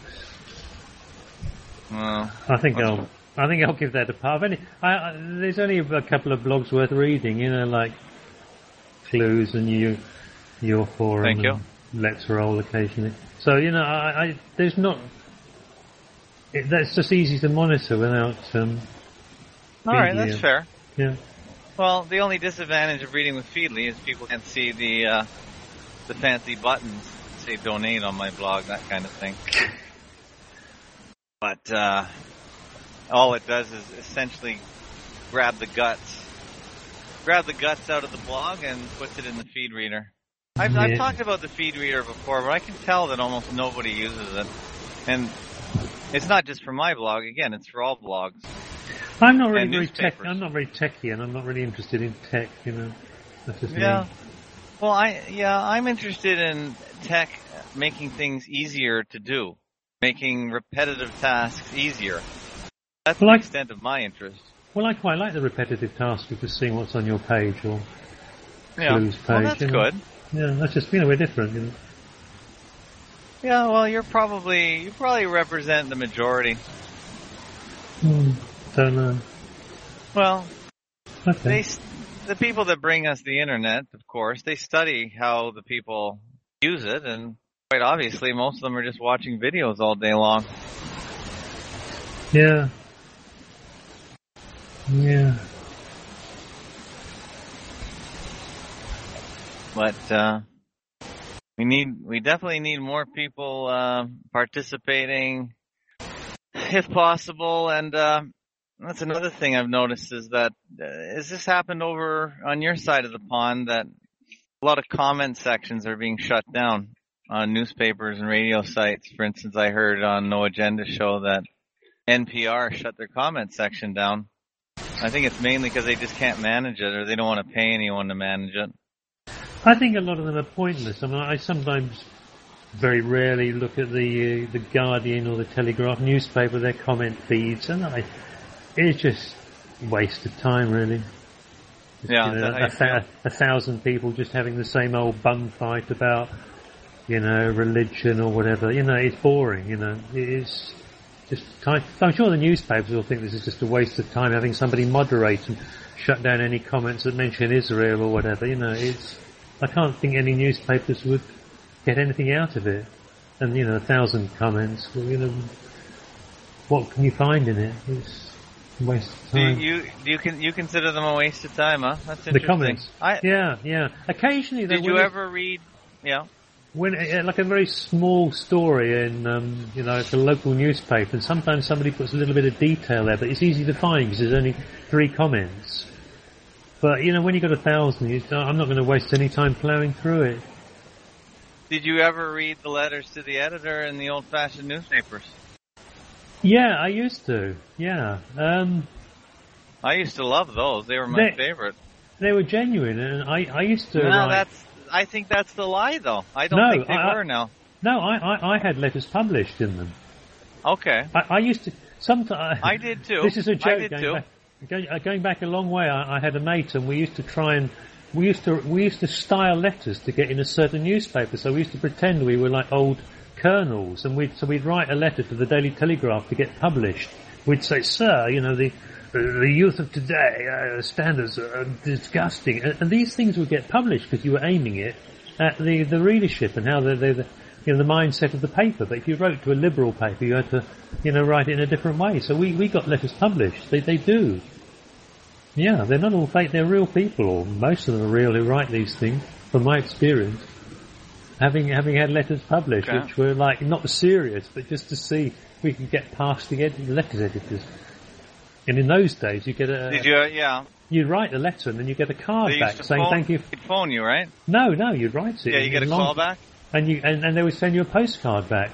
Well, I think I'll give that a pass. There's only a couple of blogs worth reading, like Clues and your forum. Thank you. Let's Roll occasionally. So there's not. That's just easy to monitor without. All right, that's fair. Yeah. Well, the only disadvantage of reading with Feedly is people can't see the fancy buttons, say donate on my blog, that kind of thing. But all it does is essentially grab the guts out of the blog and puts it in the feed reader. I've talked about the feed reader before, but I can tell that almost nobody uses it. And it's not just for my blog, again, it's for all blogs. I'm not really very techy, and I'm not really interested in tech, That's just me. Well, I'm interested in tech making things easier to do, making repetitive tasks easier. That's the extent of my interest. Well, I quite like the repetitive task of just seeing what's on your page or Clues page. Well, that's good. Yeah, that's just we're different. Yeah, well, you probably represent the majority. Don't know. Well, okay. The people that bring us the internet, of course, they study how the people use it, and quite obviously, most of them are just watching videos all day long. Yeah. But we definitely need more people participating, if possible, and that's another thing I've noticed is that has this happened over on your side of the pond that a lot of comment sections are being shut down on newspapers and radio sites. For instance, I heard on No Agenda show that NPR shut their comment section down. I think it's mainly because they just can't manage it, or they don't want to pay anyone to manage it. I think a lot of them are pointless. I sometimes, very rarely, look at the Guardian or the Telegraph newspaper, their comment feeds, and it's just a waste of time, really. Just, 1,000 people just having the same old bum fight about, religion or whatever. It's boring. It's just time. I'm sure the newspapers will think this is just a waste of time, having somebody moderate and shut down any comments that mention Israel or whatever. I can't think any newspapers would get anything out of it. And 1,000 comments. Well, what can you find in it? It's a waste of time. You consider them a waste of time, huh? That's interesting. The comments. Yeah. Occasionally, did you ever read? Yeah. When like a very small story in it's a local newspaper, and sometimes somebody puts a little bit of detail there, but it's easy to find because there's only 3 comments. But when you got 1,000, I'm not going to waste any time ploughing through it. Did you ever read the letters to the editor in the old-fashioned newspapers? Yeah, I used to. Yeah. I used to love those. They were my favorite. They were genuine, and I used to. I think that's the lie, though. I don't think they were now. No, I had letters published in them. Okay. I used to. Sometimes I did too. This is a joke. I did too. Going back a long way, I had a mate, and we used to style letters to get in a certain newspaper. So we used to pretend we were like old colonels, and we'd write a letter to the Daily Telegraph to get published. We'd say, "Sir, the youth of today standards are disgusting," and these things would get published because you were aiming it at the readership and how the mindset of the paper. But if you wrote to a liberal paper, you had to write it in a different way. So we got letters published. They do. Yeah, they're not all fake. They're real people, or most of them are real who write these things. From my experience, having had letters published, which were like not serious, but just to see if we could get past the letters editors. And in those days, you get a... Did you, yeah. You'd write a letter and then you get a card back saying thank you. They'd phone you, right? No, you'd write it. Yeah, you get a call back? And they would send you a postcard back.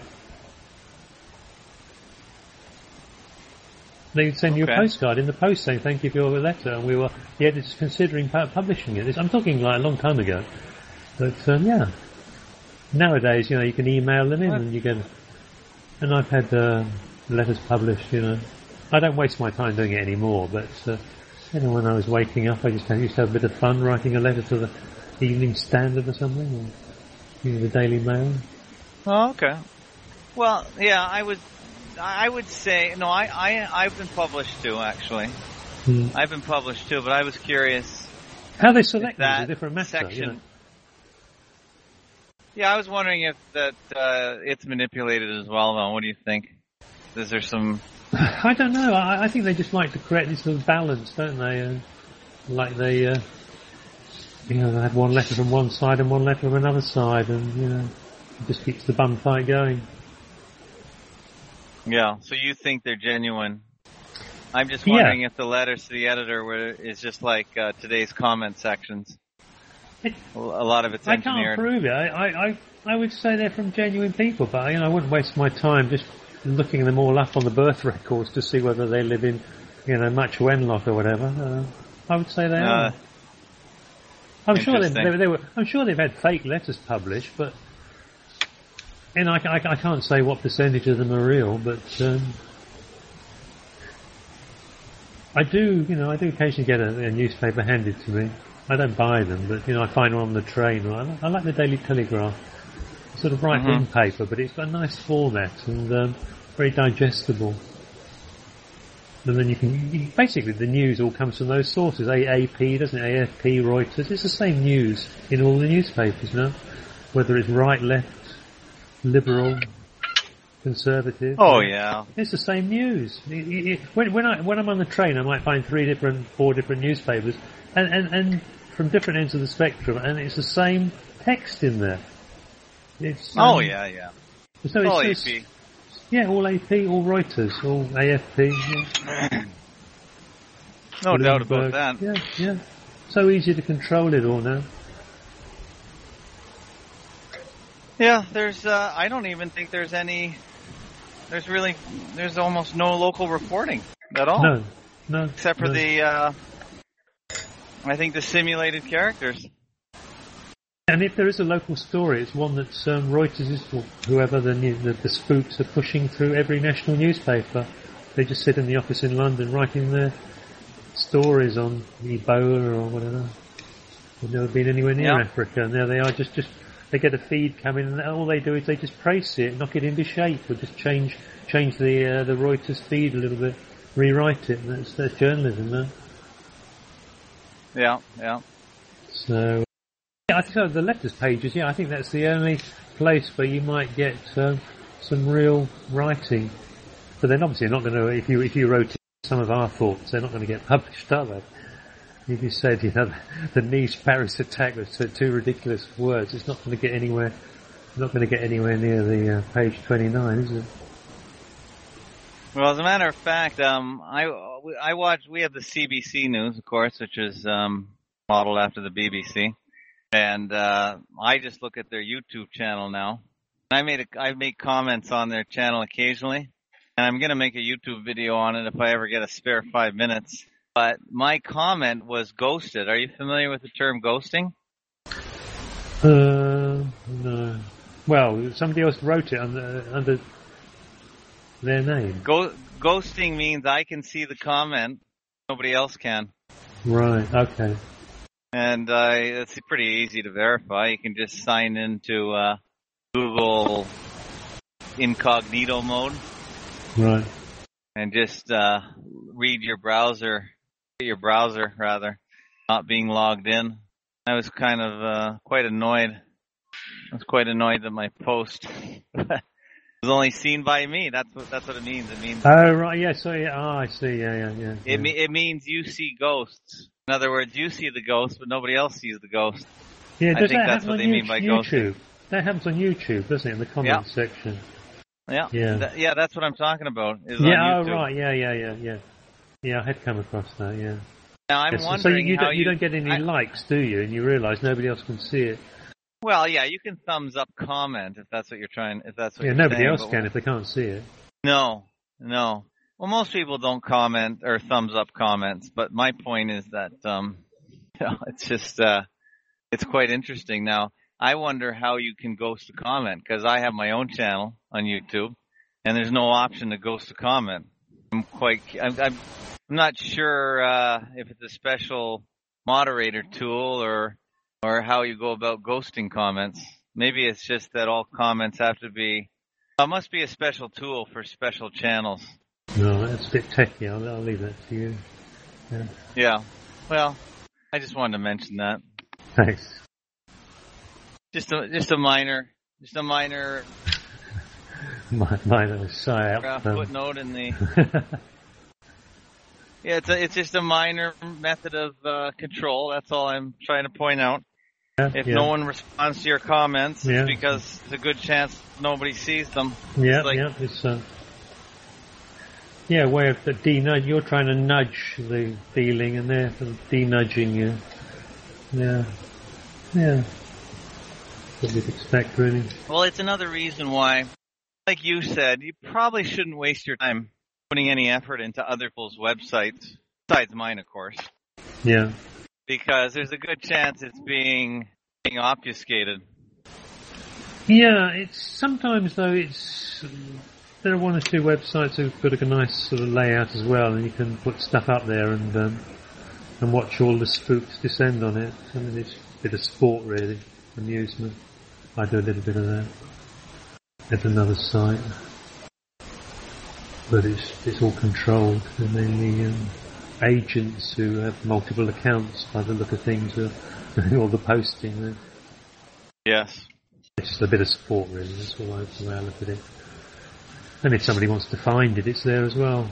They'd send you a postcard in the post saying thank you for your letter, and the editors considering publishing it. I'm talking like a long time ago. But, yeah. Nowadays, you can email them in and you get... And I've had letters published, I don't waste my time doing it anymore, but when I was waking up, I used to have a bit of fun writing a letter to the Evening Standard or something, or the Daily Mail. Oh, okay. Well, yeah, I would say no. I've been published too, actually. I've been published too, but I was curious how they select that is a different matter. Section. Yeah, I was wondering if that it's manipulated as well. Though, what do you think? Is there some? I don't know. I think they just like to create this sort of balance, don't they? Like they, they have one letter from one side and one letter from another side, and it just keeps the bun fight going. Yeah. So you think they're genuine? I'm just wondering if the letters to the editor is just like today's comment sections. A lot of it's engineered. I can't prove it. I would say they're from genuine people, but I wouldn't waste my time just looking them all up on the birth records to see whether they live in, Much Wenlock or whatever. I would say they are. I'm sure I'm sure they've had fake letters published, but I can't say what percentage of them are real. But I do occasionally get a newspaper handed to me. I don't buy them, but I find one on the train. I like the Daily Telegraph. It's sort of right-wing paper, but it's got a nice format and very digestible. And then you can basically the news all comes from those sources. AP, doesn't it? AFP, Reuters. It's the same news in all the newspapers, whether it's right, left, liberal, conservative. Oh yeah, it's the same news. When I'm on the train, I might find 4 different newspapers, and from different ends of the spectrum, and it's the same text in there. It's yeah. So it's all AP. Yeah, all AP, all Reuters, all AFP. Yeah. No doubt about that. Yeah. So easy to control it all now. Yeah, there's. I don't even think there's any. There's almost no local reporting at all. No. Except for the. I think the simulated characters. And if there is a local story, it's one that Reuters or whoever the spooks are pushing through every national newspaper. They just sit in the office in London writing their stories on Ebola or whatever. They've never been anywhere near Africa, and there they are. Just they get a feed coming, and all they do is they just trace it, knock it into shape, or just change the Reuters feed a little bit, rewrite it. And that's journalism, no? Yeah. So. I think the letters pages, I think that's the only place where you might get some real writing. But then obviously you're not going to, if you wrote some of our thoughts, they're not going to get published, are they? If you said, the Nice Paris attack was 2 ridiculous words, it's not going to get anywhere near the page 29, is it? Well, as a matter of fact, we have the CBC News, of course, which is modeled after the BBC. And I just look at their YouTube channel now. I make comments on their channel occasionally, and I'm going to make a YouTube video on it if I ever get a spare 5 minutes. But my comment was ghosted. Are you familiar with the term ghosting? No. Well, somebody else wrote it under their name. Ghosting means I can see the comment, nobody else can. Right. Okay. And it's pretty easy to verify. You can just sign into Google incognito mode. Right. And just read your browser rather, not being logged in. I was kind of quite annoyed. I was quite annoyed that my post was only seen by me. That's what it means. It means. Oh right, yeah. So yeah, I see. Yeah. It means you see ghosts. In other words, you see the ghost, but nobody else sees the ghost. Yeah, I think that's what they mean by YouTube? That happens on YouTube, doesn't it? In the comments section. Yeah, that's what I'm talking about. On YouTube. Right. Yeah. Yeah, I had come across that. Yeah. Now I'm wondering so you don't get any likes, do you? And you realise nobody else can see it. Well, yeah, you can thumbs up comment if that's what you're trying. If that's what you're nobody saying, else can if they can't see it. No. Well, most people don't comment or thumbs up comments, but my point is that it's just it's quite interesting. Now, I wonder how you can ghost a comment because I have my own channel on YouTube, and there's no option to ghost a comment. I'm not sure if it's a special moderator tool or how you go about ghosting comments. Maybe it's just that all comments have to be. It must be a special tool for special channels. No, that's a bit techy. I'll leave that to you. Yeah. Well, I just wanted to mention that. Thanks. Just a minor minor side footnote in the. Yeah, it's just a minor method of control. That's all I'm trying to point out. If no one responds to your comments, it's because there's a good chance nobody sees them. It's a way of the de-nudge. You're trying to nudge the feeling, and they're sort of de-nudging you. Yeah. What you'd expect, really. Well, it's another reason why, like you said, you probably shouldn't waste your time putting any effort into other people's websites, besides mine, of course. Yeah. Because there's a good chance it's being obfuscated. Yeah, it's sometimes though there are one or two websites who've got a nice sort of layout as well, and you can put stuff up there and watch all the spooks descend on it. I mean, it's a bit of sport, really, amusement. I do a little bit of that at another site, but it's all controlled. They're mainly agents who have multiple accounts by the look of things are doing all the posting. Yes. It's just a bit of sport, really. That's all I look at it. And if somebody wants to find it, it's there as well.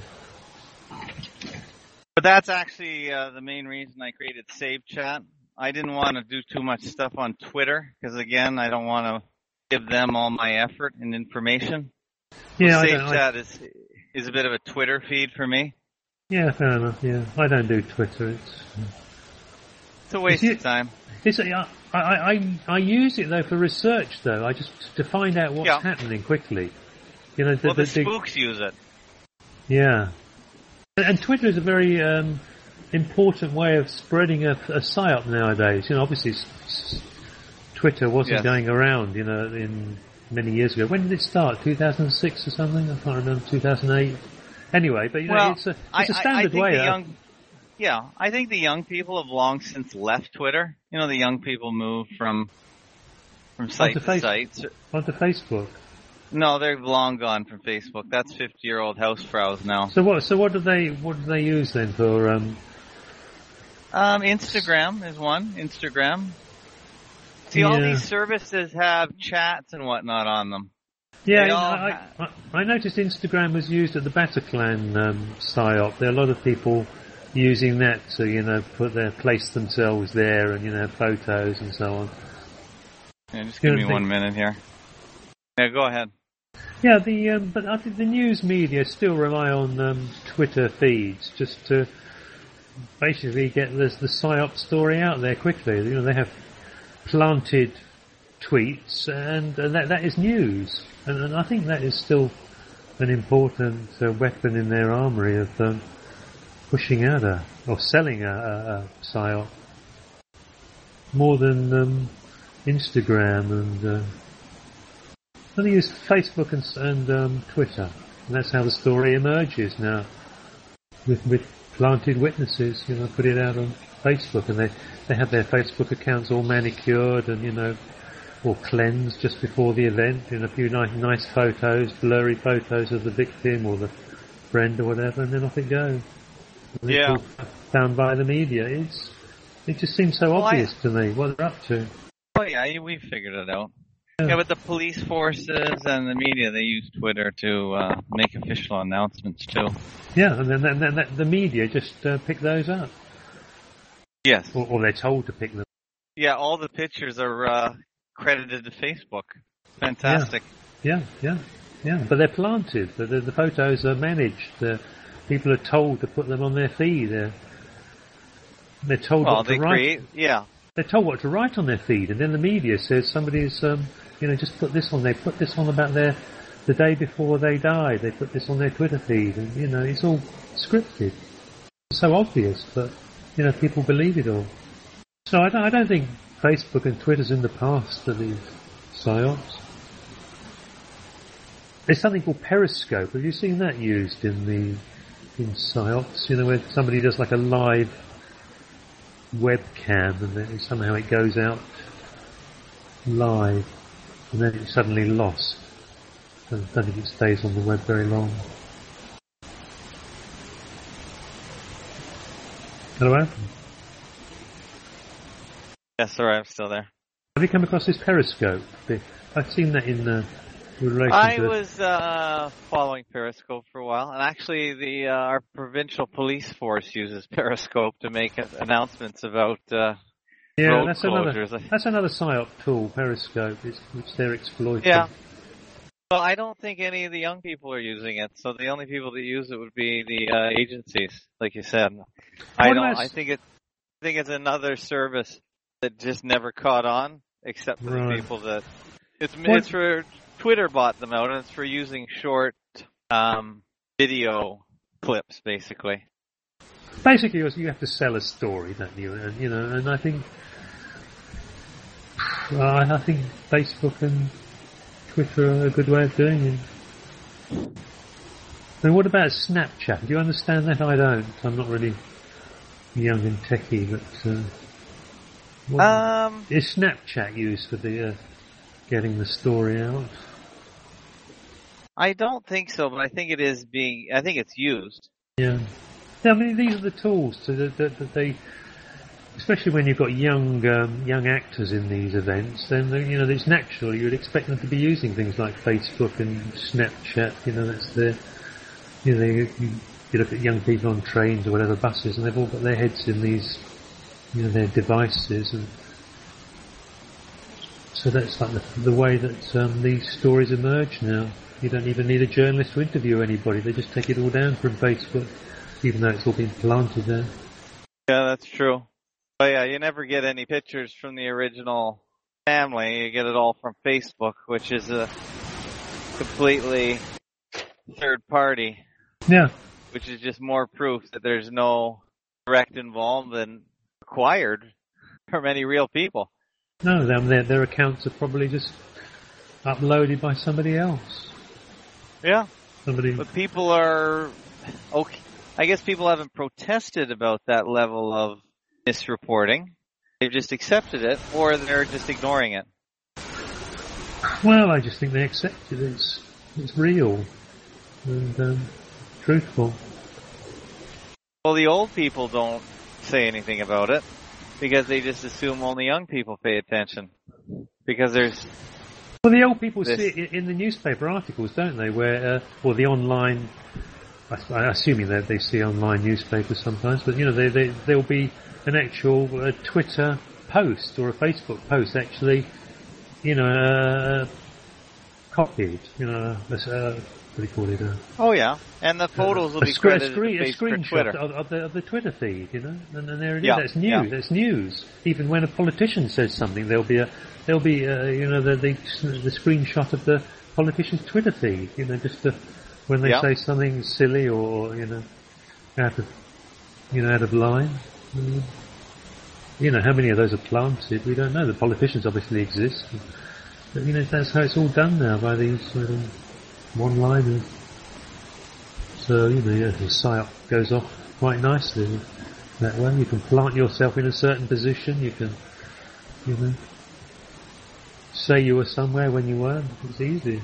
But that's actually the main reason I created Save Chat. I didn't want to do too much stuff on Twitter because, again, I don't want to give them all my effort and information. Yeah, Save Chat is a bit of a Twitter feed for me. Yeah, fair enough. Yeah, I don't do Twitter. It's a waste of time. I use it though for research though. I just to find out what's happening quickly. You know, the spooks use it. Yeah, and Twitter is a very important way of spreading a psyop nowadays. You know, obviously Twitter wasn't going around. You know, in many years ago. When did it start? 2006 or something? I can't remember. 2008. Anyway, but you know, it's a standard way. I think the young people have long since left Twitter. You know, the young people move from site to site. Onto Facebook. No, they're long gone from Facebook. That's 50-year-old housefrows now. So what do they use then for? Instagram is one. Instagram. See, all these services have chats and whatnot on them. Yeah, I noticed Instagram was used at the Bataclan psyop. There are a lot of people using that to, you know, place themselves there and, you know, photos and so on. Yeah, just give me 1 minute here. Yeah, go ahead. Yeah, but I think the news media still rely on Twitter feeds just to basically get the psyop story out there quickly. You know, they have planted tweets, and that is news. And I think that is still an important weapon in their armory of pushing out or selling a psyop more than Instagram and I think use Facebook and Twitter, and that's how the story emerges now with planted witnesses. You know, put it out on Facebook, and they have their Facebook accounts all manicured and, you know, or cleanse just before the event in a few nice photos, blurry photos of the victim or the friend or whatever, and then off it goes. And it's all found by the media. It just seems so obvious to me what they're up to. Oh yeah, we figured it out. Yeah, but the police forces and the media, they use Twitter to make official announcements too. Yeah, and then the media just pick those up. Yes. Or they're told to pick them. Yeah, all the pictures are credited to Facebook. Fantastic. Yeah. But they're planted. The photos are managed. People are told to put them on their feed. They're told what to write. They're told what to write on their feed, and then the media says somebody's, just put this on. They put this on about the day before they died. They put this on their Twitter feed, and it's all scripted. It's so obvious, but people believe it all. So I don't think Facebook and Twitter's in the past for these psyops. There's something called Periscope. Have you seen that used in psyops? Where somebody does like a live webcam and then somehow it goes out live and then it's suddenly lost. I don't think it stays on the web very long. Hello? Yes, sorry, I'm still there. Have you come across this Periscope? I've seen that in relation I to... was following Periscope for a while, and actually our provincial police force uses Periscope to make announcements about road closures. That's another PSYOP tool, Periscope, which they're exploiting. Yeah. Well, I don't think any of the young people are using it, so the only people that use it would be the agencies, like you said. I think it's another service that just never caught on, except for the people that it's for Twitter bought them out, and it's for using short video clips, basically. Basically, you have to sell a story, don't you? And I think Facebook and Twitter are a good way of doing it. I mean, what about Snapchat? Do you understand that? I don't. I'm not really young and techie, but is Snapchat used for the getting the story out? I don't think so, but I think it is I think it's used. Yeah. I mean, these are the tools that they, especially when you've got young actors in these events. Then it's natural. You'd expect them to be using things like Facebook and Snapchat. That's their. You look at young people on trains or whatever, buses, and they've all got their heads in these, their devices, and so that's like the way that these stories emerge now. You don't even need a journalist to interview anybody. They just take it all down from Facebook, even though it's all been planted there. Yeah, that's true. But yeah, you never get any pictures from the original family. You get it all from Facebook, which is a completely third party. Yeah. Which is just more proof that there's no direct involvement required from any real people. No, their accounts are probably just uploaded by somebody else. Yeah. But people are okay. I guess people haven't protested about that level of misreporting. They've just accepted it, or they're just ignoring it. Well, I just think they accept it. It's real and truthful. Well, the old people don't say anything about it because they just assume only young people pay attention. Because there's... Well, the old people see it in the newspaper articles, don't they? Where, or the online... I'm assuming that they see online newspapers sometimes, but there'll be an actual Twitter post or a Facebook post actually, copied. What do you call it? Oh yeah, and the photos will be credited to screenshot of the Twitter feed, and there it is. That's news. Yeah. That's news. Even when a politician says something, there'll be the screenshot of the politician's Twitter feed. Just when they say something silly or out of line. How many of those are planted? We don't know. The politicians obviously exist, but that's how it's all done now by these one-liners. So the PSYOP goes off quite nicely that way. You can plant yourself in a certain position. You can say you were somewhere when you weren't. It's easy.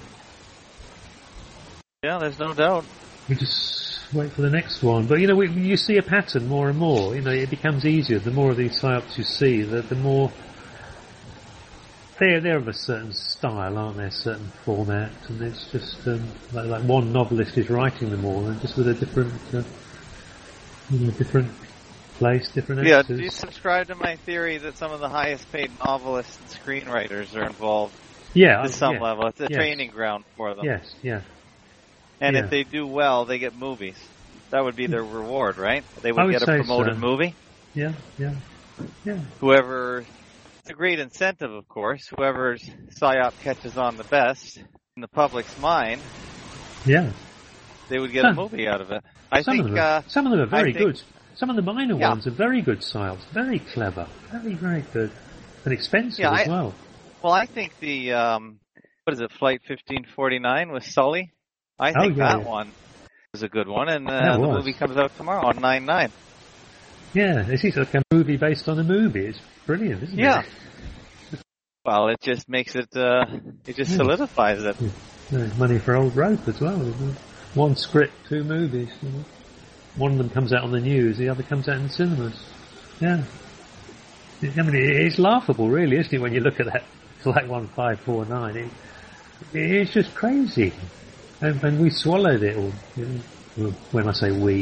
Yeah, there's no doubt. We just wait for the next one. But, you see a pattern more and more. It becomes easier. The more of these psyops you see, the more... They're of a certain style, aren't they? A certain format. And it's just like one novelist is writing them all, and just with a different... different place, different actors. Yeah, do you subscribe to my theory that some of the highest paid novelists and screenwriters are involved? Yeah. To some level. It's a training ground for them. Yes, yeah. And if they do well, they get movies. That would be their reward, right? They would get a promoted movie. Yeah. Whoever... It's a great incentive, of course. Whoever's PSYOP catches on the best in the public's mind, they would get a movie out of it. Some of them are very good. Some of the minor ones are very good psyops, very clever, very, very good, and expensive as well. Well, I think the Flight 1549 with Sully. I think that one was a good one, and the movie comes out tomorrow on 9/9. Yeah, this is like a movie based on a movie. It's brilliant, isn't it? Yeah. Well, it just makes it. It just solidifies it. Money for old rope as well. One script, 2 movies. One of them comes out on the news, the other comes out in cinemas. Yeah. I mean, it's laughable, really, isn't it, when you look at that Flight 1549? It's just crazy. And we swallowed it all. When I say we,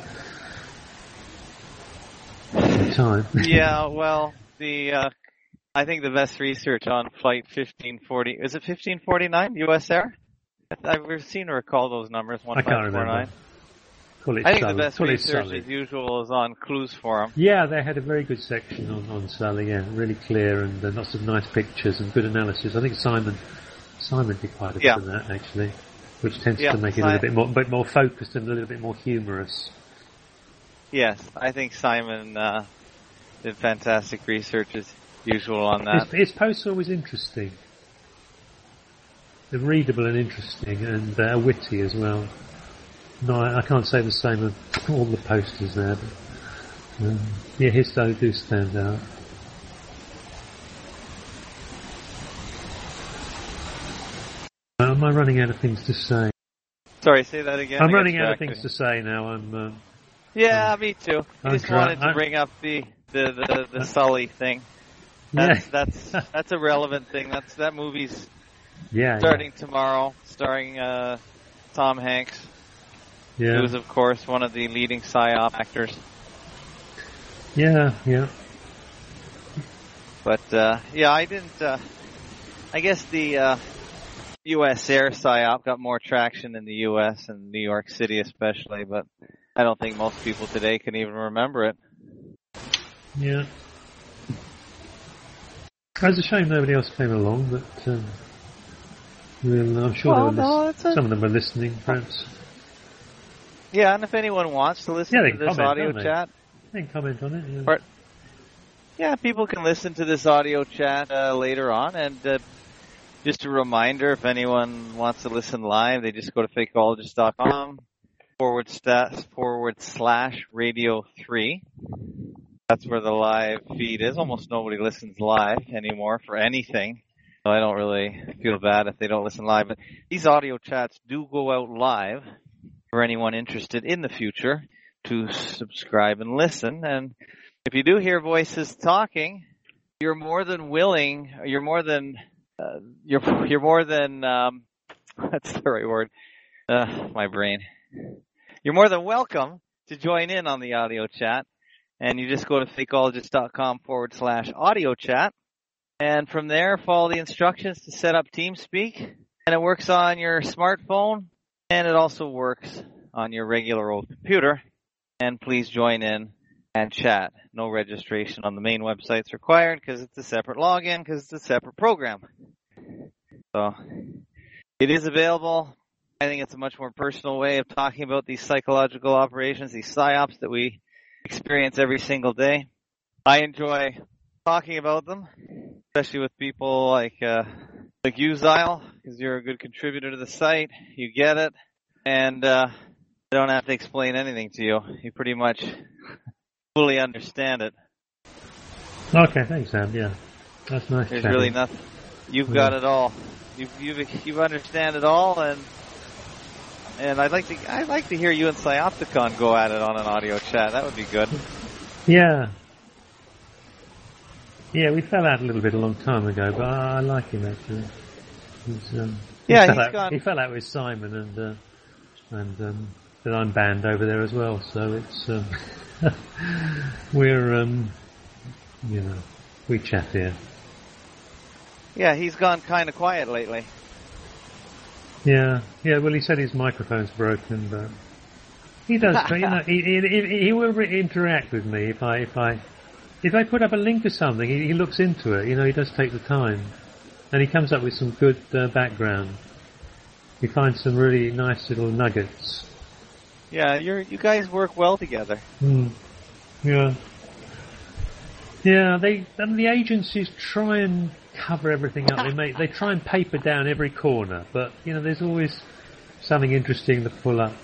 in time. Yeah, well, I think the best research on Flight 1540, is it 1549, US Air? I've seen or recall those numbers, 1549. I think the best research, as usual, is on Clues Forum. Yeah, they had a very good section on Sully, really clear, and lots of nice pictures and good analysis. I think Simon did quite a bit of that, actually, which tends to make it a little bit more focused and a little bit more humorous. Yes, I think Simon did fantastic research as usual on that. His posts are always interesting. They're readable and interesting, and witty as well. No, I can't say the same of all the posters there, but his do stand out. Am I running out of things to say? Sorry, say that again. I'm running out of things to say now. Me too. I just wanted to bring up the Sully thing. That's a relevant thing. That movie's starting tomorrow, starring Tom Hanks, who is of course one of the leading PSYOP actors. Yeah. But I didn't. I guess the U.S. Air PSYOP got more traction in the U.S. and New York City especially, but I don't think most people today can even remember it. Yeah. It's a shame nobody else came along, but I'm sure some of them are listening, perhaps. Yeah, and if anyone wants to listen to this audio chat... They can comment on it, people can listen to this audio chat later on, and just a reminder, if anyone wants to listen live, they just go to fakeologist.com /radio3. That's where the live feed is. Almost nobody listens live anymore for anything. So I don't really feel bad if they don't listen live. But these audio chats do go out live for anyone interested in the future to subscribe and listen. And if you do hear voices talking, you're more than willing, you're more than what's the right word? My brain. You're more than welcome to join in on the audio chat. And you just go to fakeologist.com /audio chat. And from there, follow the instructions to set up TeamSpeak. And it works on your smartphone. And it also works on your regular old computer. And please join in and chat. No registration on the main website's required because it's a separate login, because it's a separate program. So it is available. I think it's a much more personal way of talking about these psychological operations, these PSYOPs that we experience every single day. I enjoy talking about them, especially with people like you, Zyle, because you're a good contributor to the site. You get it, and I don't have to explain anything to you. You pretty much fully understand it. Okay, thanks, Sam. Yeah, that's nice. There's really You've got it all. You understand it all, and I'd like to hear you and Psyopticon go at it on an audio chat. That would be good. Yeah. Yeah, we fell out a little bit a long time ago, but I like him actually. He fell out with Simon and then I'm banned over there as well. So it's we're we chat here. Yeah, he's gone kind of quiet lately. Yeah. Well, he said his microphone's broken, but he does. He will interact with me if I put up a link to something. He looks into it. He does take the time, and he comes up with some good background. He finds some really nice little nuggets. Yeah, you guys work well together. Yeah. Yeah, the agencies try and cover everything up. They try and paper down every corner, but there's always something interesting to pull up.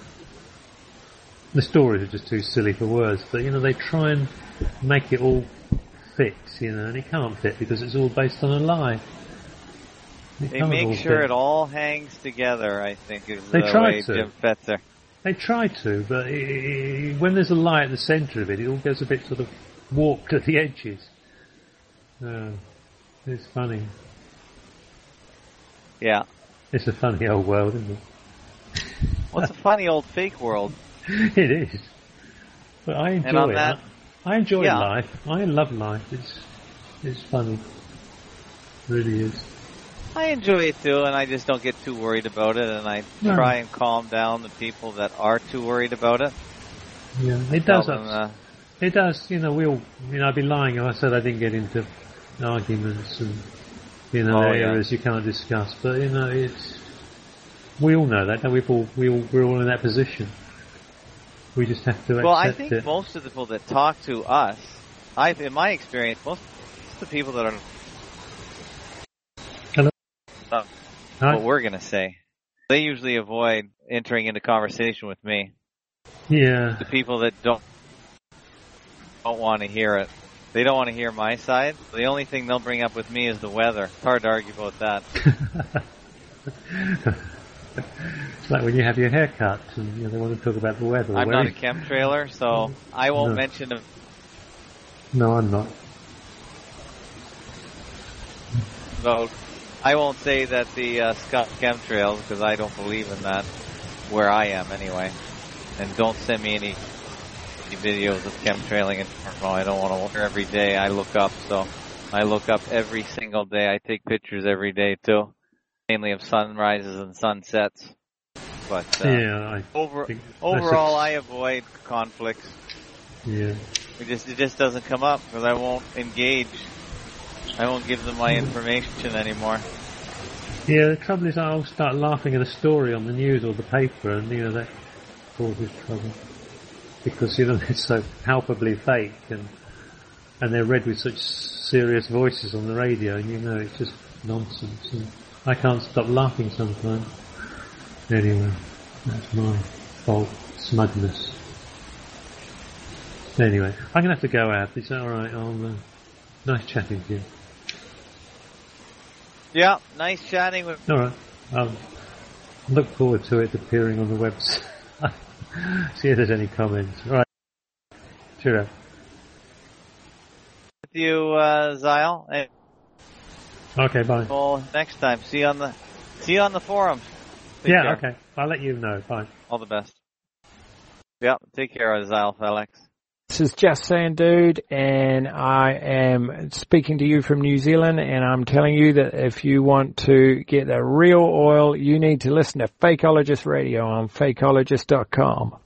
The stories are just too silly for words, but they try and make it all fit, and it can't fit because it's all based on a lie. They make sure it all hangs together, I think, is the way Jim Fetzer. They try to, but when there's a lie at the centre of it, it all goes a bit sort of warped at the edges. It's funny. Yeah. It's a funny old world, isn't it? Well, it's a funny old fake world. It is. But I enjoy it. I enjoy life. I love life. It's funny. It really is. I enjoy it too, and I just don't get too worried about it, and I try and calm down the people that are too worried about it. Yeah, it does. It does. I'd be lying if I said I didn't get into arguments and areas you can't discuss. But we all know that. We're all in that position. We just have to accept it. Well, I think most of the people that talk to us, in my experience, most of the people that are what we're going to say, they usually avoid entering into conversation with me. Yeah. The people that don't want to hear it. They don't want to hear my side. The only thing they'll bring up with me is the weather. It's hard to argue about that. It's like when you have your hair cut and they want to talk about the weather. I'm not a chemtrailer, so I won't mention them. No, I'm not. So I won't say that the Scott chemtrails because I don't believe in that where I am anyway. And don't send me any videos of chemtrailing. I don't want to work every day. I look up every single day. I take pictures every day too, mainly of sunrises and sunsets. But overall, I avoid conflicts. Yeah, it just doesn't come up because I won't engage. I won't give them my information anymore. Yeah, the trouble is I'll start laughing at a story on the news or the paper, and that causes trouble. Because, they're so palpably fake and they're read with such serious voices on the radio and it's just nonsense. And I can't stop laughing sometimes. Anyway, that's my fault, smugness. Anyway, I'm going to have to go out. Is that alright? Nice chatting to you. Yeah, nice chatting with you. Alright, I'll look forward to it appearing on the website. See if there's any comments. All right. Cheerio. With you, Zyle. Hey. Okay, bye. Well, next time. See you on the forums. Take care. Okay. I'll let you know. Bye. All the best. Yeah, take care, Zyle Felix. This is Just Saying Dude, and I am speaking to you from New Zealand, and I'm telling you that if you want to get the real oil, you need to listen to Fakeologist Radio on fakeologist.com.